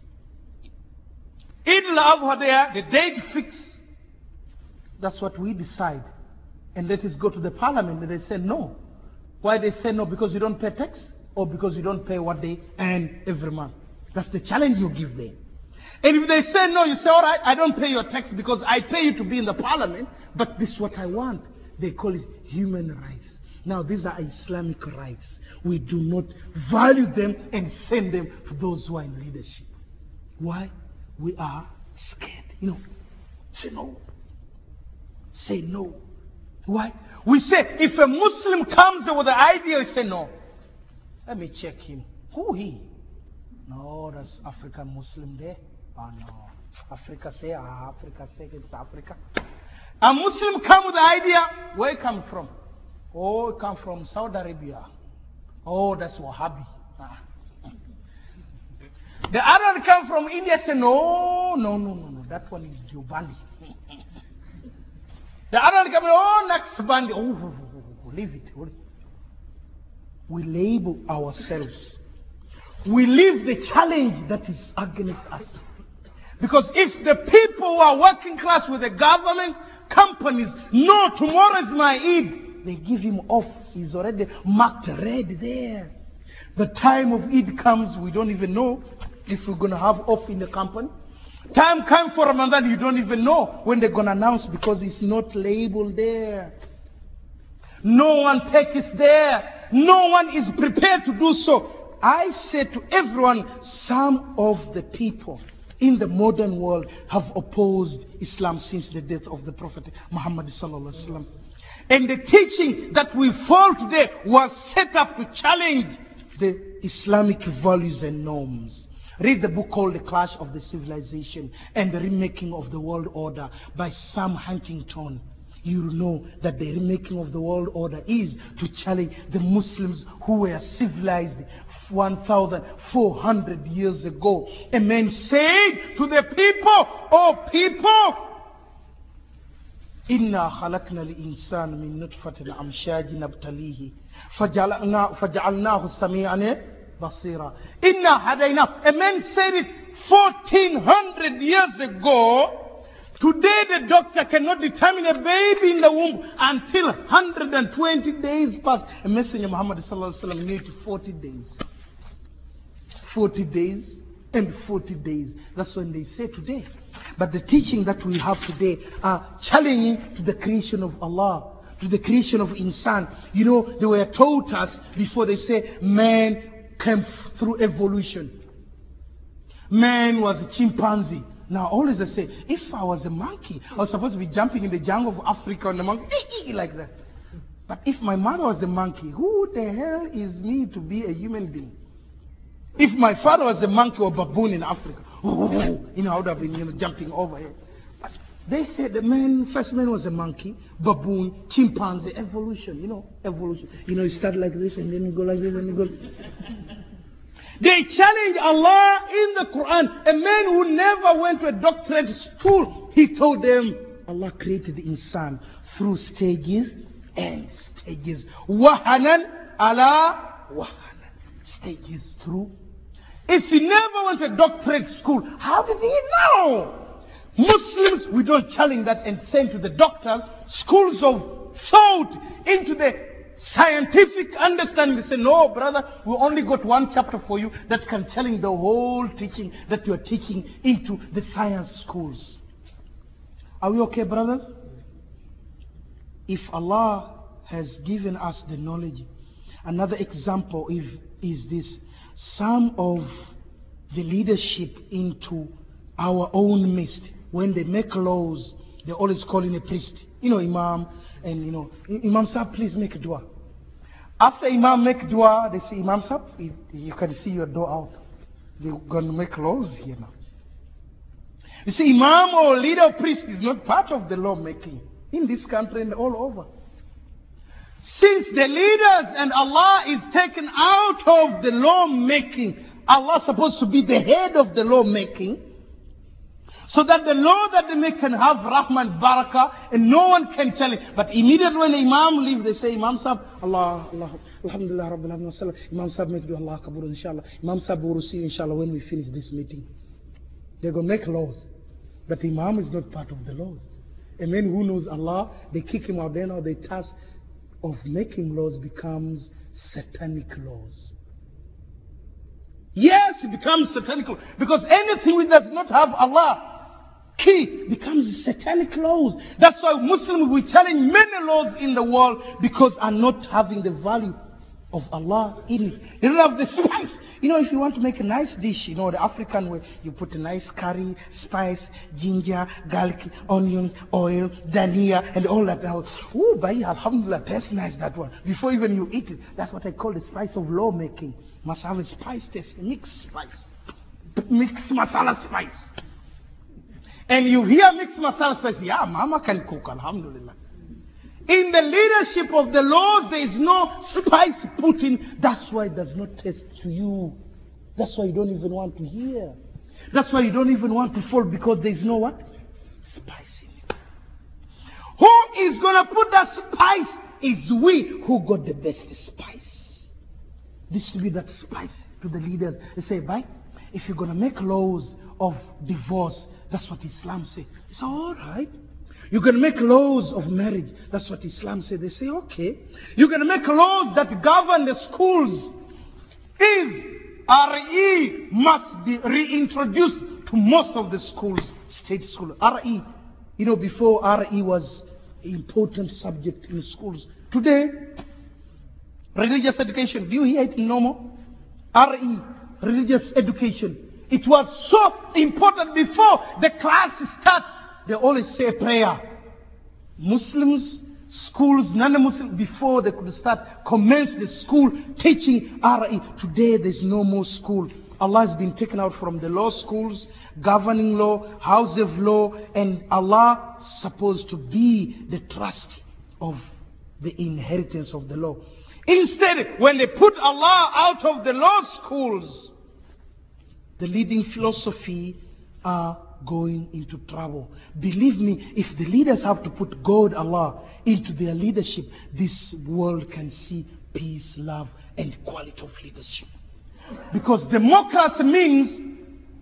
Eid al-Adha there, the date fixed. That's what we decide. And let us go to the parliament and they say no. Why they say no? Because you don't pay tax or because you don't pay what they earn every month. That's the challenge you give them. And if they say no, you say, all right, I don't pay your tax because I pay you to be in the parliament, but this is what I want. They call it human rights. Now, these are Islamic rights. We do not value them and send them to those who are in leadership. Why? We are scared. You know, say no. Say no. Why? We say, if a Muslim comes with the idea, we say, no. Let me check him. Who he? No, that's African Muslim there. Oh, no. Africa say, ah, Africa say, it's Africa. A Muslim come with the idea, where he come from? Oh, he come from Saudi Arabia. Oh, that's Wahhabi. Ah. The other one come from India, say, no, no, no, no, no. That one is Jubali. The other one come, oh, next band. Oh, leave it. We label ourselves. We leave the challenge that is against us. Because if the people who are working class with the government, companies, know tomorrow is my Eid, they give him off. He's already marked red there. The time of Eid comes, we don't even know if we're going to have off in the company. Time comes for Ramadan, you don't even know when they're going to announce because it's not labeled there. No one takes it there. No one is prepared to do so. I say to everyone, some of the people in the modern world have opposed Islam since the death of the Prophet Muhammad sallallahu alaihi wasallam. And the teaching that we follow today was set up to challenge the Islamic values and norms. Read the book called The Clash of the Civilization and the Remaking of the World Order by Sam Huntington. You know that the remaking of the world order is to challenge the Muslims who were civilized one thousand four hundred years ago. A man said to the people, oh people, إِنَّا خَلَقْنَا الْإِنسَانَ مِنْ نُطْفَةٍ أَمْشَاجٍ نَبْتَلِيهِ فَجَعَلْنَاهُ سَمِيعًا بَصِيرًا إِنَّا هَدَيْنَاهُ. A man said it fourteen hundred years ago. Today the doctor cannot determine a baby in the womb until one hundred twenty days pass. A messenger Muhammad sallallahu alaihi wasallam needed forty days. forty days and forty days. That's when they say today. But the teaching that we have today are challenging to the creation of Allah, to the creation of insan. You know, they were taught us before they say man came through evolution. Man was a chimpanzee. Now always I say, if I was a monkey, I was supposed to be jumping in the jungle of Africa on the monkey like that. But if my mother was a monkey, who the hell is me to be a human being? If my father was a monkey or baboon in Africa, you know, I would have been you know, jumping over here. But they said the man, first man was a monkey, baboon, chimpanzee, evolution, you know, evolution. You know, you start like this and then you go like this and you go. They challenge Allah in the Quran. A man who never went to a doctorate school, he told them, Allah created the insan through stages and stages. Wahanan ala wahanan. Stages through. If he never went to a doctorate school, how did he know? Muslims, we don't challenge that and send to the doctors schools of thought into the scientific understanding. They say, no, brother, we only got one chapter for you that can challenge the whole teaching that you are teaching into the science schools. Are we okay, brothers? If Allah has given us the knowledge, another example is, is this. Some of the leadership into our own midst, when they make laws, they always call in a priest. You know, Imam, and you know, Imam Sahib, please make a dua. After Imam make dua, they say, Imam Sahib, you can see your dua out. They're going to make laws here now. You see, Imam or leader or priest is not part of the law making in this country and all over. Since the leaders and Allah is taken out of the law making, Allah is supposed to be the head of the law making, so that the law that they make can have rahman, barakah, and no one can challenge. But immediately when the Imam leaves, they say, Imam Sahib, Allah, Allah, Alhamdulillah, Rabbil Alamin, Salam. Imam Sahib make dua, Allah kabul, inshallah. Imam Sahib will see, inshallah, when we finish this meeting. They're going to make laws. But Imam is not part of the laws. A man who knows Allah, they kick him out. Then now the task of making laws becomes satanic laws. Yes, it becomes satanic law. Because anything which does not have Allah key becomes satanic laws. That's why Muslims will challenge many laws in the world because are not having the value of Allah in it. They don't have the spice. You know, if you want to make a nice dish, you know, the African way, you put a nice curry, spice, ginger, garlic, onions, oil, dania, and all that. Now, oh, bhai, alhamdulillah, tastes nice, that one. Before even you eat it, that's what I call the spice of law making. Must have a spice taste, mixed spice. Mixed masala spice. And you hear mixed masala spice, yeah, mama can cook, alhamdulillah. In the leadership of the laws, there is no spice put in. That's why it does not taste to you. That's why you don't even want to hear. That's why you don't even want to follow, because there is no what? Spice in it. Who is going to put that spice? Is we who got the best spice. Distribute that spice to the leaders. They say, bye, if you're going to make laws of divorce, that's what Islam says. It's all right. You're going to make laws of marriage. That's what Islam said. They say, okay. You're going to make laws that govern the schools. Is R E must be reintroduced to most of the schools, state schools. R E, you know, before R E was an important subject in schools. Today, religious education, do you hear it no more? R E, religious education. It was so important before the class start. They always say prayer. Muslims, schools, non-Muslims, before they could start, commence the school teaching R E. Today there's no more school. Allah has been taken out from the law schools, governing law, house of law, and Allah is supposed to be the trustee of the inheritance of the law. Instead, when they put Allah out of the law schools, the leading philosophy are going into trouble. Believe me, if the leaders have to put God, Allah, into their leadership, this world can see peace, love, and quality of leadership. Because democracy means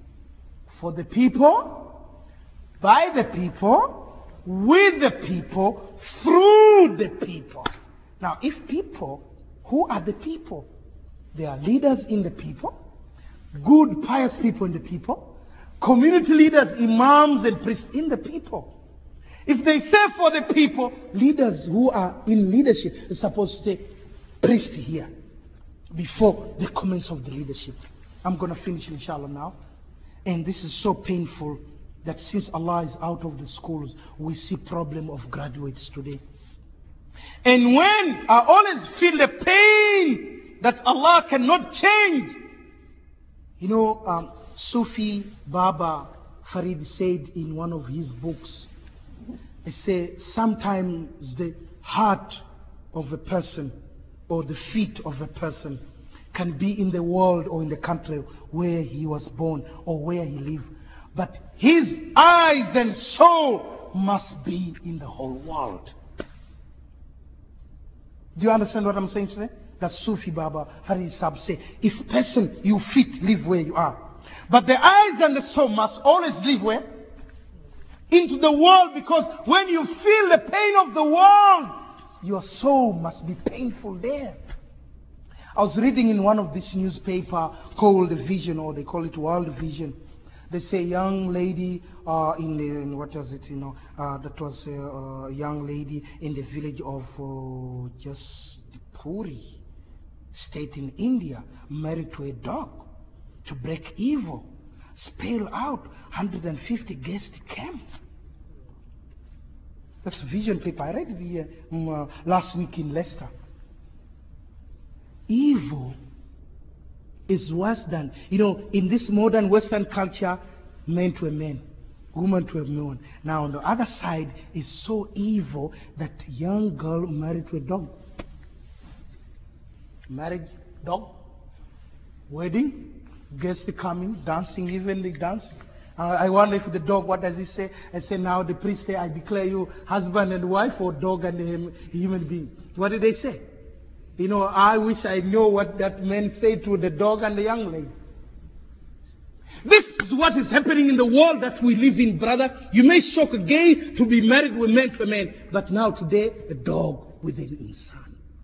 for the people, by the people, with the people, through the people. Now, if people, who are the people? They are leaders in the people, good, pious people in the people, community leaders, imams and priests in the people. If they say for the people, leaders who are in leadership are supposed to say priest here before the commence of the leadership. I'm going to finish inshallah now. And this is so painful that since Allah is out of the schools, we see problem of graduates today. And when I always feel the pain that Allah cannot change. You know, um, Sufi Baba Farid said in one of his books, he said, sometimes the heart of a person or the feet of a person can be in the world or in the country where he was born or where he lived. But his eyes and soul must be in the whole world. Do you understand what I'm saying today? That Sufi Baba Farid Sahib say, if person, you feet live where you are. But the eyes and the soul must always live where? Into the world, because when you feel the pain of the world, your soul must be painful there. I was reading in one of this newspaper called Vision, or they call it World Vision. They say young lady uh, in, the, in what was it, you know, uh, that was a uh, young lady in the village of uh, just Puri, state in India, married to a dog to break evil. Spell out one hundred fifty guests came. That's Vision paper. I read it here um, uh, last week in Leicester. Evil is worse than, you know, in this modern Western culture, man to a man, woman to a woman. Now on the other side is so evil that young girl married to a dog. Marriage, dog, wedding, guests coming, dancing, evenly dancing. Uh, I wonder if the dog, what does he say? I say, now the priest say, I declare you husband and wife, or dog and a human being. What did they say? You know, I wish I knew what that man said to the dog and the young lady. This is what is happening in the world that we live in, brother. You may shock a gay to be married with man to a man, but now today, a dog with an insan.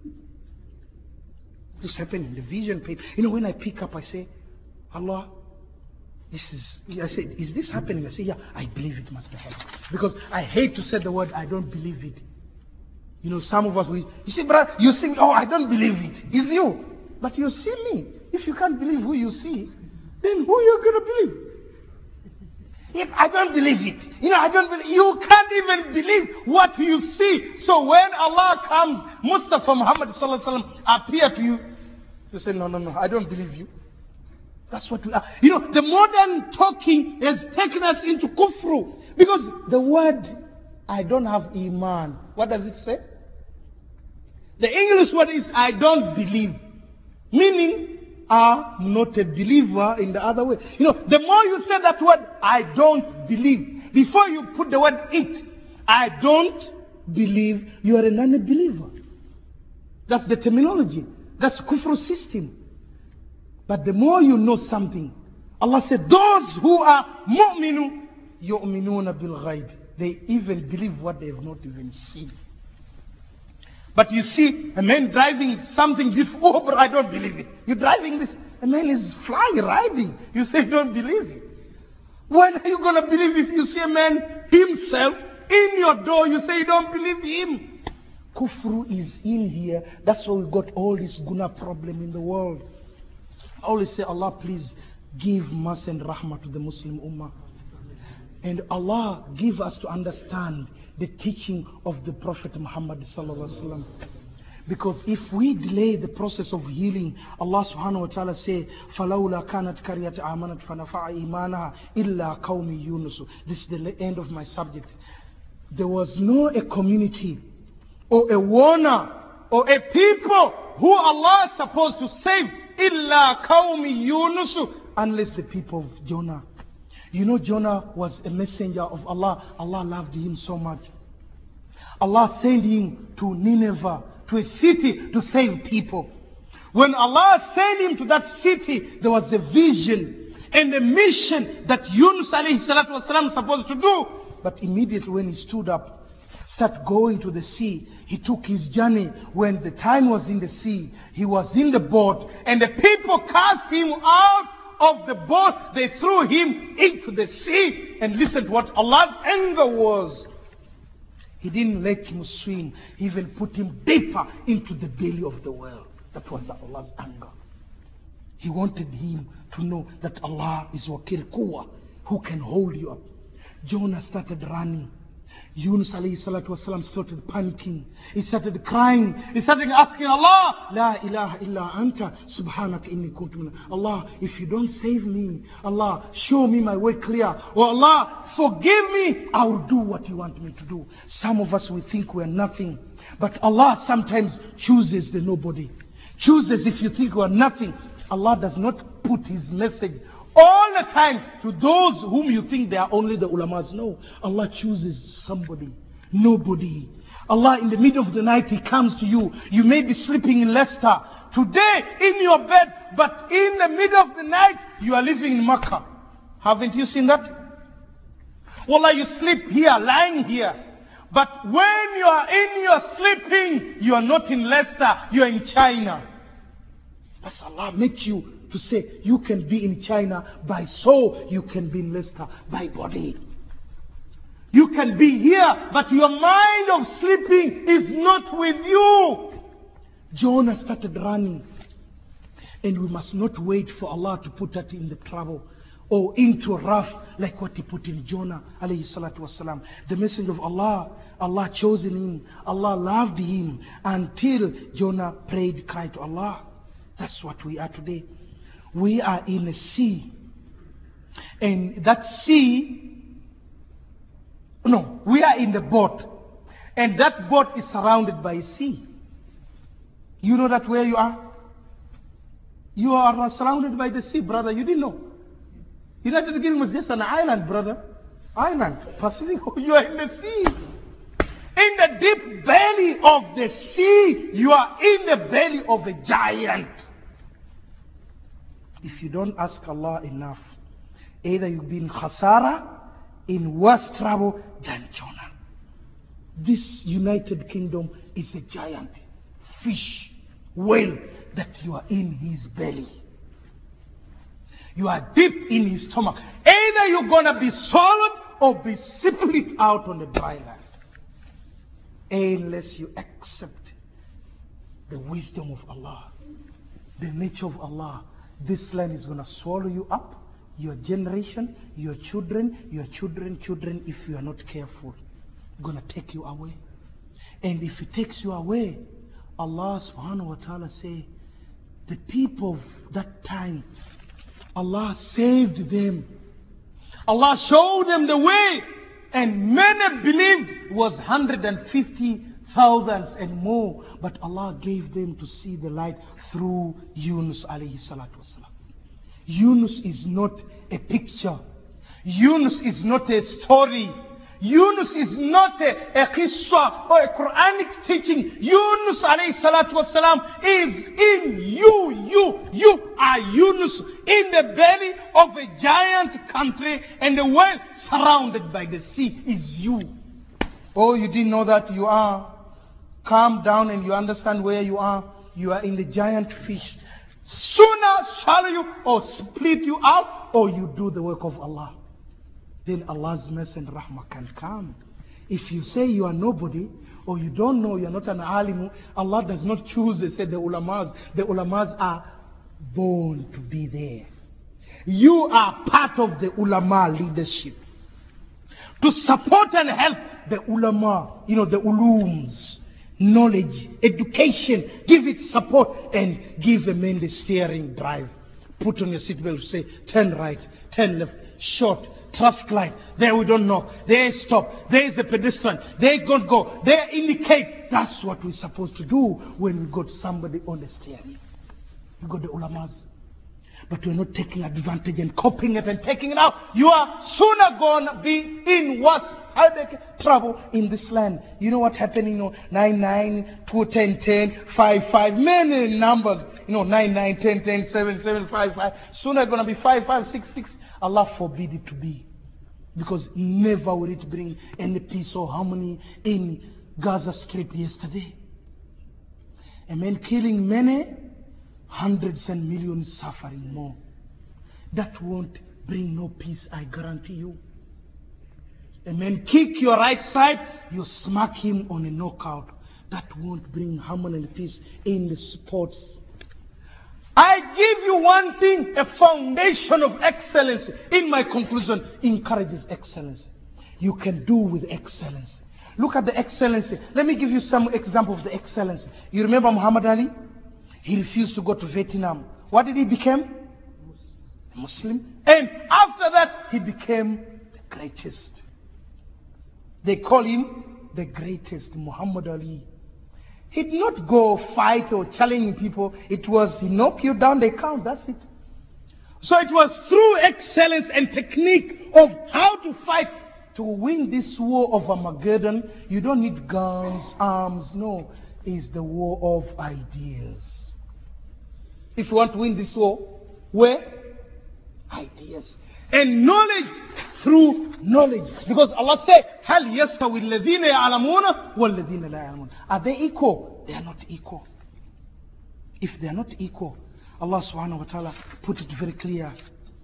This happened in the Vision paper. You know, when I pick up, I say, Allah, this is, I say, is this happening? I say, yeah, I believe it must be happening. Because I hate to say the word, I don't believe it. You know, some of us, we, you see, brother, you see me, oh, I don't believe it. It's you. But you see me. If you can't believe who you see, then who are you going to believe? If I don't believe it, you know, I don't believe, you can't even believe what you see. So when Allah comes, Mustafa Muhammad sallallahu alaihi wasallam appear to you, you say, no, no, no, I don't believe you. That's what we are. You know, the modern talking has taken us into kufru. Because the word, I don't have iman, what does it say? The English word is, I don't believe. Meaning, I'm not a believer in the other way. You know, the more you say that word, I don't believe, before you put the word it, I don't believe, you are a non-believer. That's the terminology. That's kufr system. But the more you know something, Allah said, those who are mu'minu, yu'minuna bil ghayb. They even believe what they have not even seen. But you see a man driving something beautiful, oh, but I don't believe it. You're driving this, a man is flying, riding. You say, don't believe it. When are you going to believe if you see a man himself in your door, you say you don't believe him? Kufru is in here. That's why we got all this guna problem in the world. I always say, Allah, please give mercy and rahmah to the Muslim ummah. And Allah give us to understand the teaching of the Prophet Muhammad sallallahu alaihi wasallam. Because if we delay the process of healing, Allah subhanahu wa ta'ala say, فَلَوْلَا كَانَتْ كَرْيَةَ آمَنَتْ فَنَفَعَ إِيمَانَهَا إِلَّا قَوْمِ يُونُسُ. This is the end of my subject. There was no a community or a warner or a people who Allah is supposed to save إِلَّا قَوْمِ يُونُسُ, unless the people of Jonah. You know, Jonah was a messenger of Allah. Allah loved him so much. Allah sent him to Nineveh, to a city, to save people. When Allah sent him to that city, there was a vision and a mission that Yunus alayhi salatu wasalam was supposed to do. But immediately when he stood up, started going to the sea, he took his journey. When the time was in the sea, he was in the boat, and the people cast him out of the boat. They threw him into the sea. And listen to what Allah's anger was. He didn't let him swim. He even put him deeper into the belly of the whale. That was Allah's anger. He wanted him to know that Allah is Wakil Quwa, who can hold you up. Jonah started running. Yunus alayhi salatu wasalam started panicking. He started crying. He started asking Allah, La ilaha illa anta subhanaka inni kuntu min. Allah, if you don't save me, Allah, show me my way clear. Oh Allah, forgive me. I will do what you want me to do. Some of us, we think we are nothing. But Allah sometimes chooses the nobody. Chooses if you think you are nothing. Allah does not put His message all the time to those whom you think they are only the ulamas. No, Allah chooses somebody, nobody. Allah, in the middle of the night, He comes to you. You may be sleeping in Leicester today in your bed, but in the middle of the night you are living in Makkah. Haven't you seen that? Wallah, you sleep here, lying here, but when you are in your sleeping, you are not in Leicester, you are in China. That's Allah make you to say you can be in China by soul, you can be in Leicester by body. You can be here, but your mind of sleeping is not with you. Jonah started running. And we must not wait for Allah to put us in the trouble or into rough like what He put in Jonah alayhi salatu wasalam. The messenger of Allah, Allah chosen him, Allah loved him until Jonah prayed, cried to Allah. That's what we are today. We are in a sea. And that sea, no, we are in the boat. And that boat is surrounded by a sea. You know that where you are? You are surrounded by the sea, brother. You didn't know. United Kingdom was just an island, brother. Island. Pacific. You are in the sea. In the deep belly of the sea, you are in the belly of a giant. If you don't ask Allah enough, either you'll be in khasara, in worse trouble than Jonah. This United Kingdom is a giant fish, whale that you are in his belly. You are deep in his stomach. Either you're going to be swallowed or be split out on the dry land. Unless you accept the wisdom of Allah, the nature of Allah, this land is going to swallow you up, your generation, your children, your children, children, if you are not careful, going to take you away. And if it takes you away, Allah subhanahu wa ta'ala say, the people of that time, Allah saved them. Allah showed them the way. And many believed was one hundred fifty thousand and more. But Allah gave them to see the light through Yunus alayhi salatu wasalam. Yunus is not a picture. Yunus is not a story. Yunus is not a, a qissa or a Quranic teaching. Yunus alayhi salatu wasalam is in you. You, you are Yunus in the belly of a giant country, and the world surrounded by the sea is you. Oh, you didn't know that? You are. Calm down and you understand where you are. You are in the giant fish. Sooner swallow you or split you out, or you do the work of Allah. then Allah's mercy and rahmah can come. If you say you are nobody, or you don't know, you are not an alimu, Allah does not choose, they said the ulamas. The ulamas are born to be there. You are part of the ulama leadership. To support and help the ulama, you know, the ulums, knowledge, education, give it support and give a man the steering drive. Put on your seatbelt, say, turn right, turn left, short, traffic light, there we don't knock, there stop, there is a pedestrian, there don't go, there indicate. That's what we're supposed to do when we got somebody on the steering. We got the ulamas. But we're not taking advantage and copying it and taking it out. You are sooner going to be in worse trouble in this land. You know what happened? You know, nine, nine, two, ten, ten, five, five, many numbers. You know, nine, nine, ten, ten, seven, seven, five, five. Sooner going to be five, five, six, six. Allah forbid it to be. Because never will it bring any peace or harmony in Gaza Strip yesterday. A man killing many, hundreds and millions suffering more. That won't bring no peace, I guarantee you. A man kick your right side, you smack him on a knockout. That won't bring harmony and peace in the sports. I give you one thing, a foundation of excellence. In my conclusion, encourages excellence. You can do with excellence. Look at the excellence. Let me give you some example of the excellence. You remember Muhammad Ali? He refused to go to Vietnam. What did he become? A Muslim. And after that, he became the greatest. They call him the greatest, Muhammad Ali. He did not go fight or challenge people. It was, he knock you down, they count, that's it. So it was through excellence and technique of how to fight to win this war of Armageddon. You don't need guns, arms, no. It's the war of ideas. If you want to win this war, where? Ideas. And knowledge through knowledge. Because Allah said, هَلْ يَسْتَوِي الَّذِينَ يَعْلَمُونَ وَالَّذِينَ لَا يَعْلَمُونَ. Are they equal? They are not equal. If they are not equal, Allah subhanahu wa ta'ala put it very clear.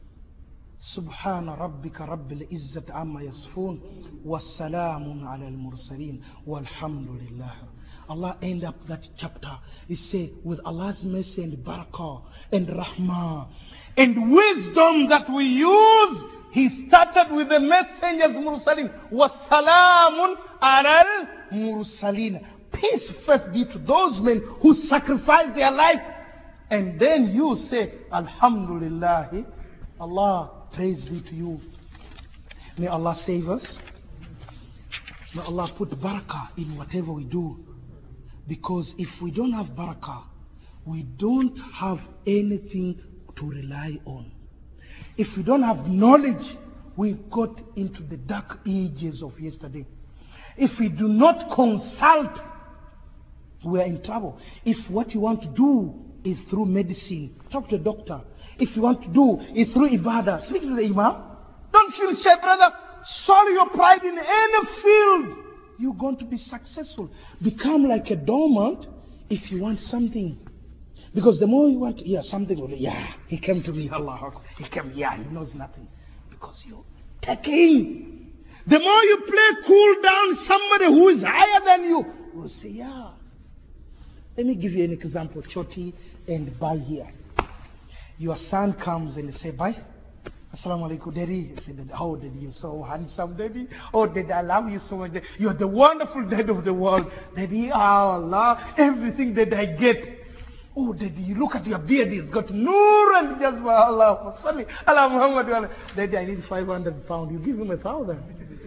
سبحان ربك رب العزة عما يصفون والسلام على المرسلين والحمد لله. Allah end up that chapter. He say, with Allah's mercy and barakah and rahmah and wisdom that we use, He started with the messengers mursalin. Wassalamun alal mursalin. Peace first be to those men who sacrificed their life. And then you say, Alhamdulillah, Allah, praise be to you. May Allah save us. May Allah put barakah in whatever we do. Because if we don't have barakah, we don't have anything to rely on. If we don't have knowledge, we got into the dark ages of yesterday. If we do not consult, we are in trouble. If what you want to do is through medicine, talk to a doctor. If you want to do it through ibadah, speak to the imam. Don't feel shy, brother. Soil your pride in any field. You're going to be successful. Become like a dormant if you want something. Because the more you want, yeah, something will, yeah, he came to me, Allah, he came, yeah, he knows nothing. Because you're taking. The more you play cool down somebody who is higher than you, will say, yeah. Let me give you an example, Choti and Bai here. Your son comes and say, Bai, Assalamu alaikum, Daddy. I said, oh, Daddy, you're so handsome, Daddy. Oh, Daddy, I love you so much. Daddy. You're the wonderful Dad of the world. Daddy, oh, Allah, everything that I get. Oh, Daddy, you look at your beard, it's got nur and just Allah. Allah Muhammad. Daddy, I need five hundred pounds. You give him a thousand.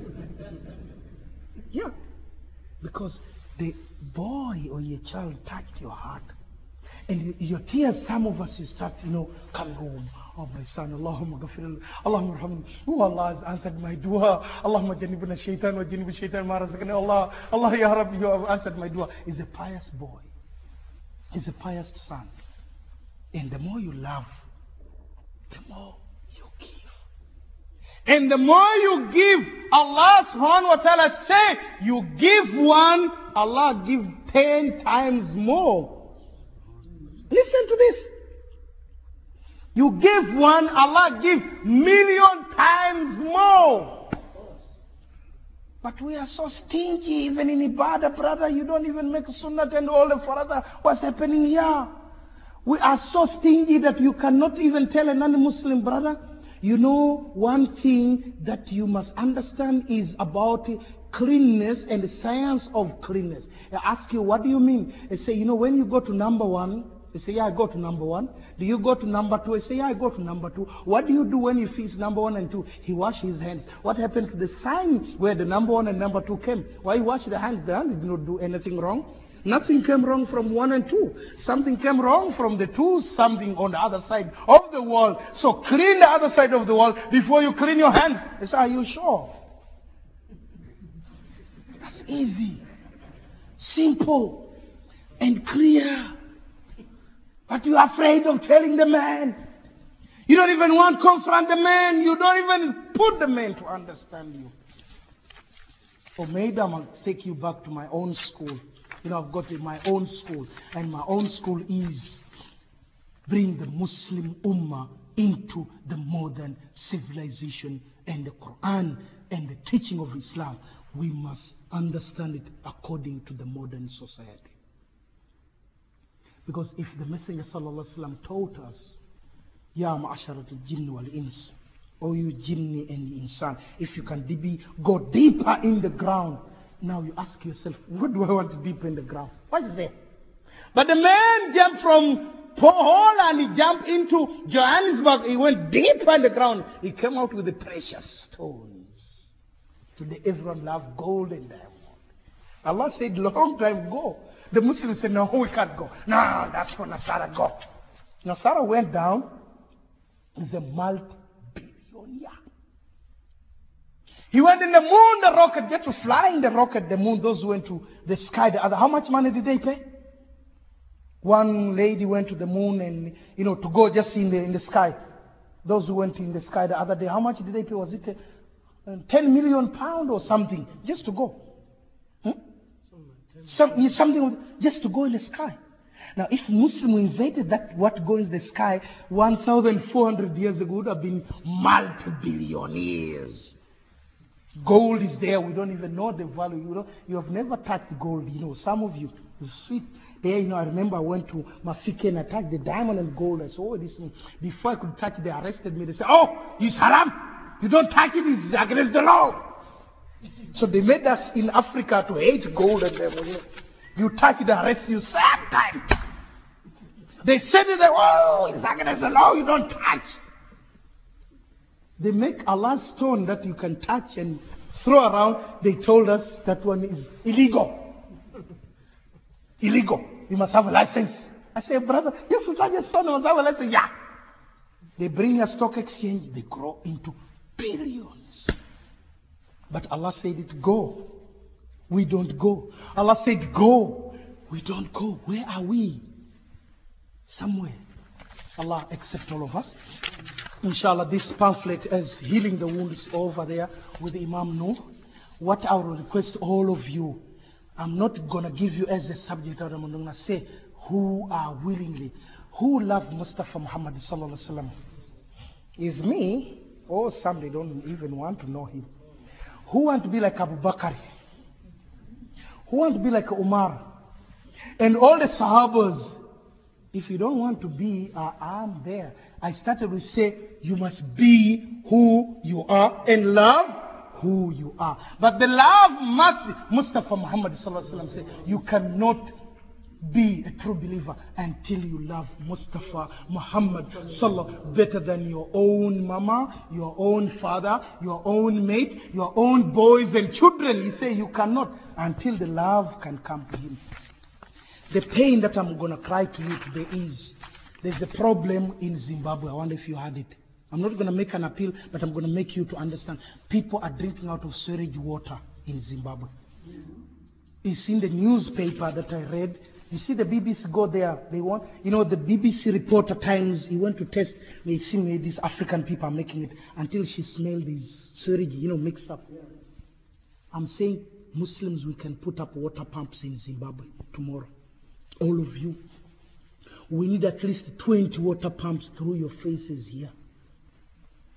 Yeah. Because the boy or your child touched your heart. And your tears, some of us, you start, you know, coming home. Oh, my son, Allahumma ghafir, Allahumma rahman. Oh, Allah has answered my dua. Allahumma janibna shaitan wa janib shaitan ma razaqna. Allah, Allah, ya Rabbi, you have answered my dua. He's a pious boy. He's a pious son. And the more you love, the more you give. And the more you give, Allah subhanahu wa ta'ala say, you give one, Allah give ten times more. Listen to this. You give one, Allah give million times more. But we are so stingy, even in Ibadah, brother. You don't even make sunnah and all the farada. What's happening here? We are so stingy that you cannot even tell a non-Muslim brother. You know, one thing that you must understand is about cleanness and the science of cleanness. I ask you, what do you mean? I say, you know, when you go to number one, they say, yeah, I go to number one. Do you go to number two? I say, yeah, I go to number two. What do you do when you fix number one and two? He washes his hands. What happened to the sign where the number one and number two came? Why you wash the hands? The hand did not do anything wrong. Nothing came wrong from one and two. Something came wrong from the two, something on the other side of the wall. So clean the other side of the wall before you clean your hands. I say, are you sure? That's easy, simple, and clear. But you are afraid of telling the man. You don't even want to confront the man. You don't even put the man to understand you. Or maybe I'll take you back to my own school. You know, I've got my own school. And my own school is bring the Muslim Ummah into the modern civilization and the Quran and the teaching of Islam. We must understand it according to the modern society. Because if the Messenger sallallahu alaihi wasallam taught us, Ya ma'asharat al-jinn wal-ins, O you jinni and insan, if you can be, go deeper in the ground. Now you ask yourself, what do I want to deeper in the ground? What is there? But the man jumped from Pohol and he jumped into Johannesburg. He went deeper in the ground. He came out with the precious stones. Today everyone loves gold and diamond. Allah said long time ago. The Muslims said, no, we can't go. No, that's for Nasara go. Nasara went down. He's a multi-billionaire. He went in the moon, the rocket, just to fly in the rocket, the moon. Those who went to the sky, the other. How much money did they pay? One lady went to the moon and, you know, to go just in the, in the sky. Those who went in the sky the other day, how much did they pay? Was it uh, ten million pounds or something? Just to go. Hmm? Some, something just to go in the sky. Now, if Muslim invented that, what goes in the sky one thousand four hundred years ago would have been multi-billionaires. Gold is there. We don't even know the value. You know, you have never touched gold. You know, some of you, sweet. There, you know, I remember I went to Mafike and I touched the diamond and gold. I said, oh, this. Before I could touch it, they arrested me. They said, oh, it's haram. You don't touch it. It's against the law. So they made us in Africa to hate gold and them. You know, you touch it, they arrest you. Same time. They said it, oh, it's against the law. You don't touch. They make Allah's stone that you can touch and throw around. They told us that one is illegal. Illegal. You must have a license. I say, brother, yes, you touch a stone, you must have a license. Yeah. They bring a stock exchange, they grow into billions. But Allah said it, go. We don't go. Allah said, go. We don't go. Where are we? Somewhere. Allah accept all of us. Inshallah, this pamphlet is Healing the Wounds over there with Imam Noor. What I will request all of you, I'm not going to give you as a subject, I'm going to say who are willingly, who love Mustafa Muhammad sallallahu alaihi wasallam. Is me, or some they don't even want to know him. Who want to be like Abu Bakr? Who want to be like Umar? And all the Sahabas. If you don't want to be, uh, I'm there. I started to say, you must be who you are and love who you are. But the love must be, Mustafa Muhammad sallallahu alaihi wasallam said, you cannot be a true believer until you love Mustafa Muhammad sallallahu better than your own mama, your own father, your own mate, your own boys and children. He say you cannot until the love can come to him. The pain that I'm going to cry to you today is there's a problem in Zimbabwe. I wonder if you had it. I'm not going to make an appeal, but I'm going to make you to understand. People are drinking out of sewage water in Zimbabwe. It's in the newspaper that I read. You see the B B C go there. They want, you know, the B B C reporter times, he went to test. They see me, these African people are making it until she smelled this sewage, you know, mixed up. I'm saying Muslims, we can put up water pumps in Zimbabwe tomorrow. All of you. We need at least twenty water pumps through your faces here.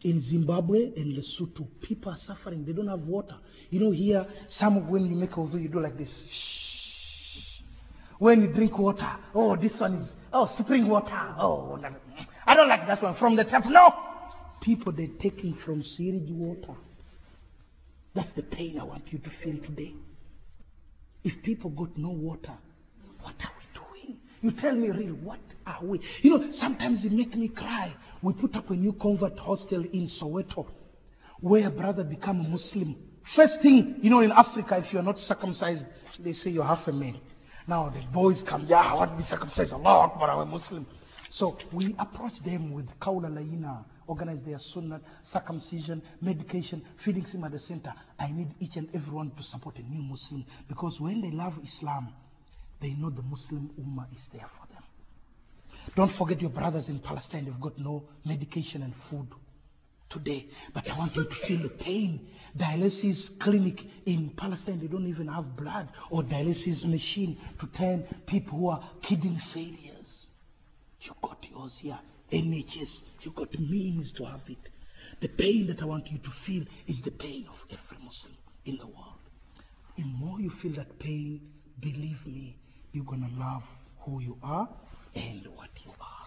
In Zimbabwe and Lesotho, people are suffering. They don't have water. You know, here, some of when you make a wudu, you do like this. Shh. When you drink water, oh, this one is, oh, spring water. Oh, I don't like that one. From the tap, no. People, they're taking from sewage water. That's the pain I want you to feel today. If people got no water, what are we doing? You tell me real, what are we? You know, sometimes it makes me cry. We put up a new convert hostel in Soweto, where a brother become a Muslim. First thing, you know, in Africa, if you're not circumcised, they say you're half a man. Now the boys come, yeah, I want to be circumcised. Allah Akbar, I'm a Muslim. So we approach them with Kaula Laina, organize their sunnah, circumcision, medication, feeding him at the center. I need each and everyone to support a new Muslim, because when they love Islam, they know the Muslim Ummah is there for them. Don't forget your brothers in Palestine, they've got no medication and food today. But I want you to feel the pain. Dialysis clinic in Palestine, they don't even have blood or dialysis machine to turn people who are kidney failures. You got yours here, N H S, you got means to have it. The pain that I want you to feel is the pain of every Muslim in the world. The more you feel that pain, believe me, you're going to love who you are and what you are.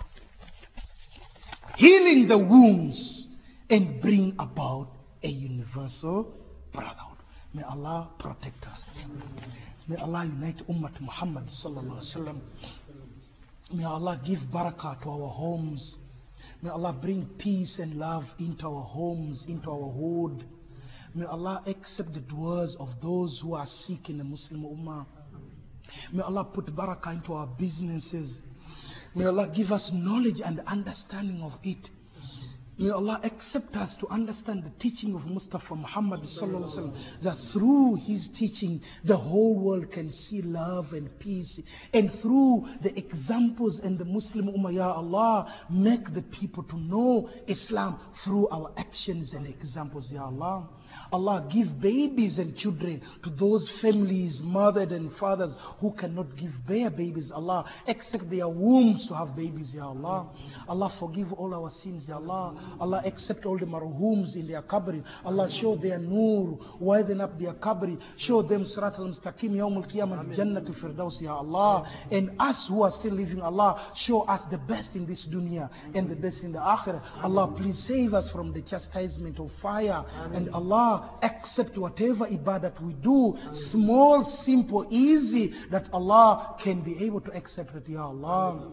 Healing the wounds and bring about a universal brotherhood. May Allah protect us. May Allah unite Ummah Muhammad sallallahu alaihi wasallam. May Allah give barakah to our homes. May Allah bring peace and love into our homes, into our hood. May Allah accept the du'as of those who are sick in the Muslim Ummah. May Allah put barakah into our businesses. May Allah give us knowledge and understanding of it. May Allah accept us to understand the teaching of Mustafa Muhammad sallallahu alaihi wasallam, that through his teaching the whole world can see love and peace, and through the examples and the Muslim Ummah, Ya Allah, make the people to know Islam through our actions and examples, Ya Allah. Allah, give babies and children to those families, mothers and fathers who cannot give their babies. Allah, accept their wombs to have babies, Ya Allah. Allah, forgive all our sins, Ya Allah. Allah, accept all the marhums in their qabri. Allah, show their nur, widen up their qabri. Show them Sirat al-Mustaqim, Yawm al-Qiyamah, Jannat al-Firdaus, Ya Allah. And us who are still living, Allah, show us the best in this dunya and the best in the akhirah. Allah, please save us from the chastisement of fire. And Allah, accept whatever ibadat we do, small, simple, easy, that Allah can be able to accept it, Ya Allah.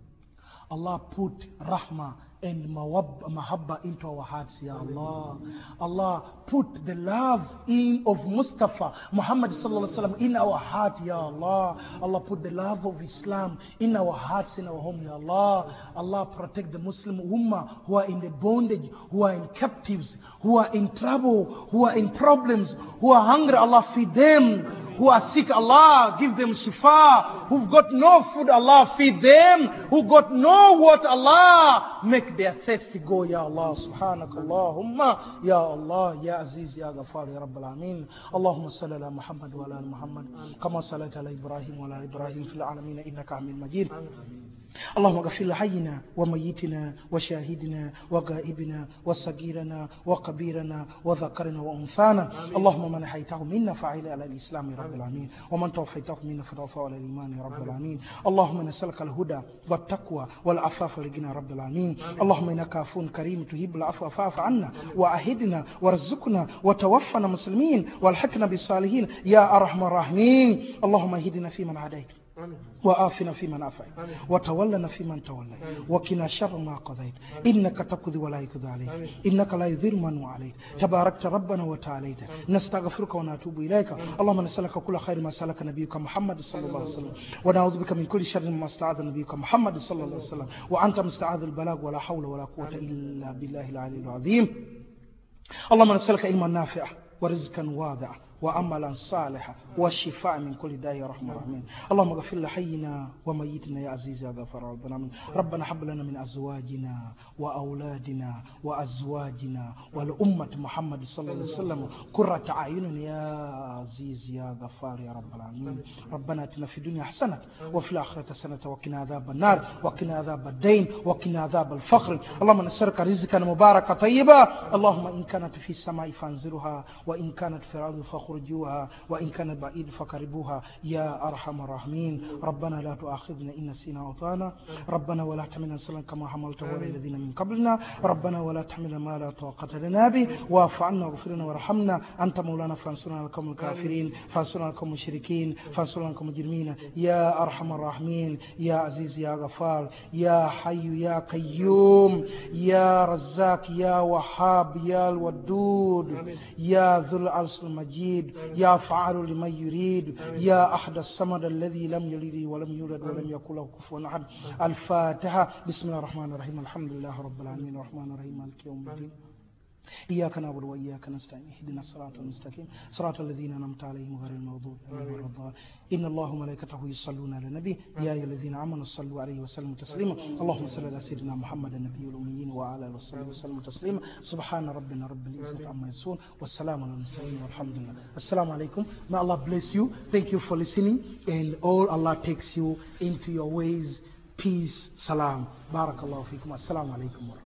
Allah, put rahmah and mahabba into our hearts, Ya Allah. Allah, put the love in of Mustafa Muhammad sallallahu alaihi wasallam in our heart, Ya Allah. Allah, put the love of Islam in our hearts, in our home, Ya Allah. Allah, protect the Muslim Ummah who are in the bondage, who are in captives, who are in trouble, who are in problems, who are hungry. Allah, feed them. Who are sick, Allah, give them shifa. Who've got no food, Allah, feed them. Who got no water, Allah, make their thirsty go, Ya Allah. Subhanaka Allahumma, Ya Allah, Ya Aziz, Ya Ghafar, Ya Rabbal Alameen. Allahumma salli ala Muhammad wa ala Muhammad, kama sallaita ala Ibrahim wa ala Ibrahim fil alameen innaka Hamid Majid. اللهم اغفر لحينا وميتنا وشاهدنا وغائبنا وصغيرنا وكبيرنا وذكرنا وانثانا. اللهم من حييته منا فاعل على الاسلام يا رب العالمين، ومن توفيته منا فتوفى على الايمان يا رب العالمين. اللهم نسالك الهدى والتقوى والعفاف والغنى يا رب العالمين. اللهم انك عفو كريم تحب العفو فاعف عنا واهدنا وارزقنا وتوفنا مسلمين والحقنا بالصالحين يا ارحم الراحمين. اللهم اهدنا فيمن هديت وآفنا فيمن عافيت وتولنا فيمن توليت وقنا شر ما قضيت إنك تقضي ولا يقضى عليك إنك لا يذل من عليك تباركت ربنا وتعاليت. نستغفرك ونتوب إليك. اللهم نسألك كل خير ما سألك نبيك محمد صلى الله عليه وسلم، ونعوذ بك من كل شر ما استعاذ نبيك محمد صلى الله عليه وسلم، وأنت مستعاذ البلاغ ولا حول ولا قوة إلا بالله العلي العظيم. اللهم نسألك علما نافعا ورزقا واسعا وعملا صالحا والشفاء من كل داء يا رحمن الرحيم. اللهم اغفر لحينا وميتنا يا عزيز يا غفار ربنا آمين. ربنا هب لنا من ازواجنا واولادنا وازواجنا والامه محمد صلى الله عليه وسلم قرة اعين يا عزيز يا غفار يا رب العالمين. ربنا اتنا في الدنيا حسنه وفي الاخره حسنه وقنا عذاب النار وقنا عذاب الدين وقنا عذاب الفقر. اللهم نسألك رزقا مباركا طيبا. اللهم ان كانت في السماء فانزلها وان كانت في الارض فاخرجوها وان كانت بعيد فقربوها يا ارحم الراحمين. ربنا لا تؤاخذنا ان نسينا او اخطانا. ربنا ولا تحملنا صلا كما حملته على الذين من قبلنا. ربنا ولا تحملنا ما لا طاقه لنا به واعف عنا واغفر لنا وارحمنا انت مولانا فانصرنا على القوم الكافرين فانصرنا على القوم المشركين فانصرنا على القوم المجرمين يا ارحم الراحمين يا عزيز يا غفار يا حي يا قيوم يا رزاق يا وهاب يا الودود يا ذو العرش المجيد يا فعال لمن يريد يا احد الصمد الذي لم يلد ولم يولد ولم يكن له كفوا احد. الفاتحه. بسم الله الرحمن الرحيم الحمد لله رب العالمين الرحمن الرحيم مالك يوم الدين إياك نعبد وإياك نستعين اهدنا الصراط المستقيم صراط الذين أنعمت عليهم غير المغضوب عليهم ولا الضالين. إن الله وملائكته يصلون على النبي يا أيها الذين آمنوا صلوا عليه وسلموا تسليما. اللهم صل على سيدنا محمد النبي الأميين وعلى آله وصحبه وسلم تسليما. سبحان ربنا رب العزة عما يصفون والسلام على المرسلين والحمد لله. Assalamu alaikum. May Allah bless you. Thank you for listening and all Allah takes you into your ways. Peace. Salam. Barakallahu fikum. Assalamu alaikum.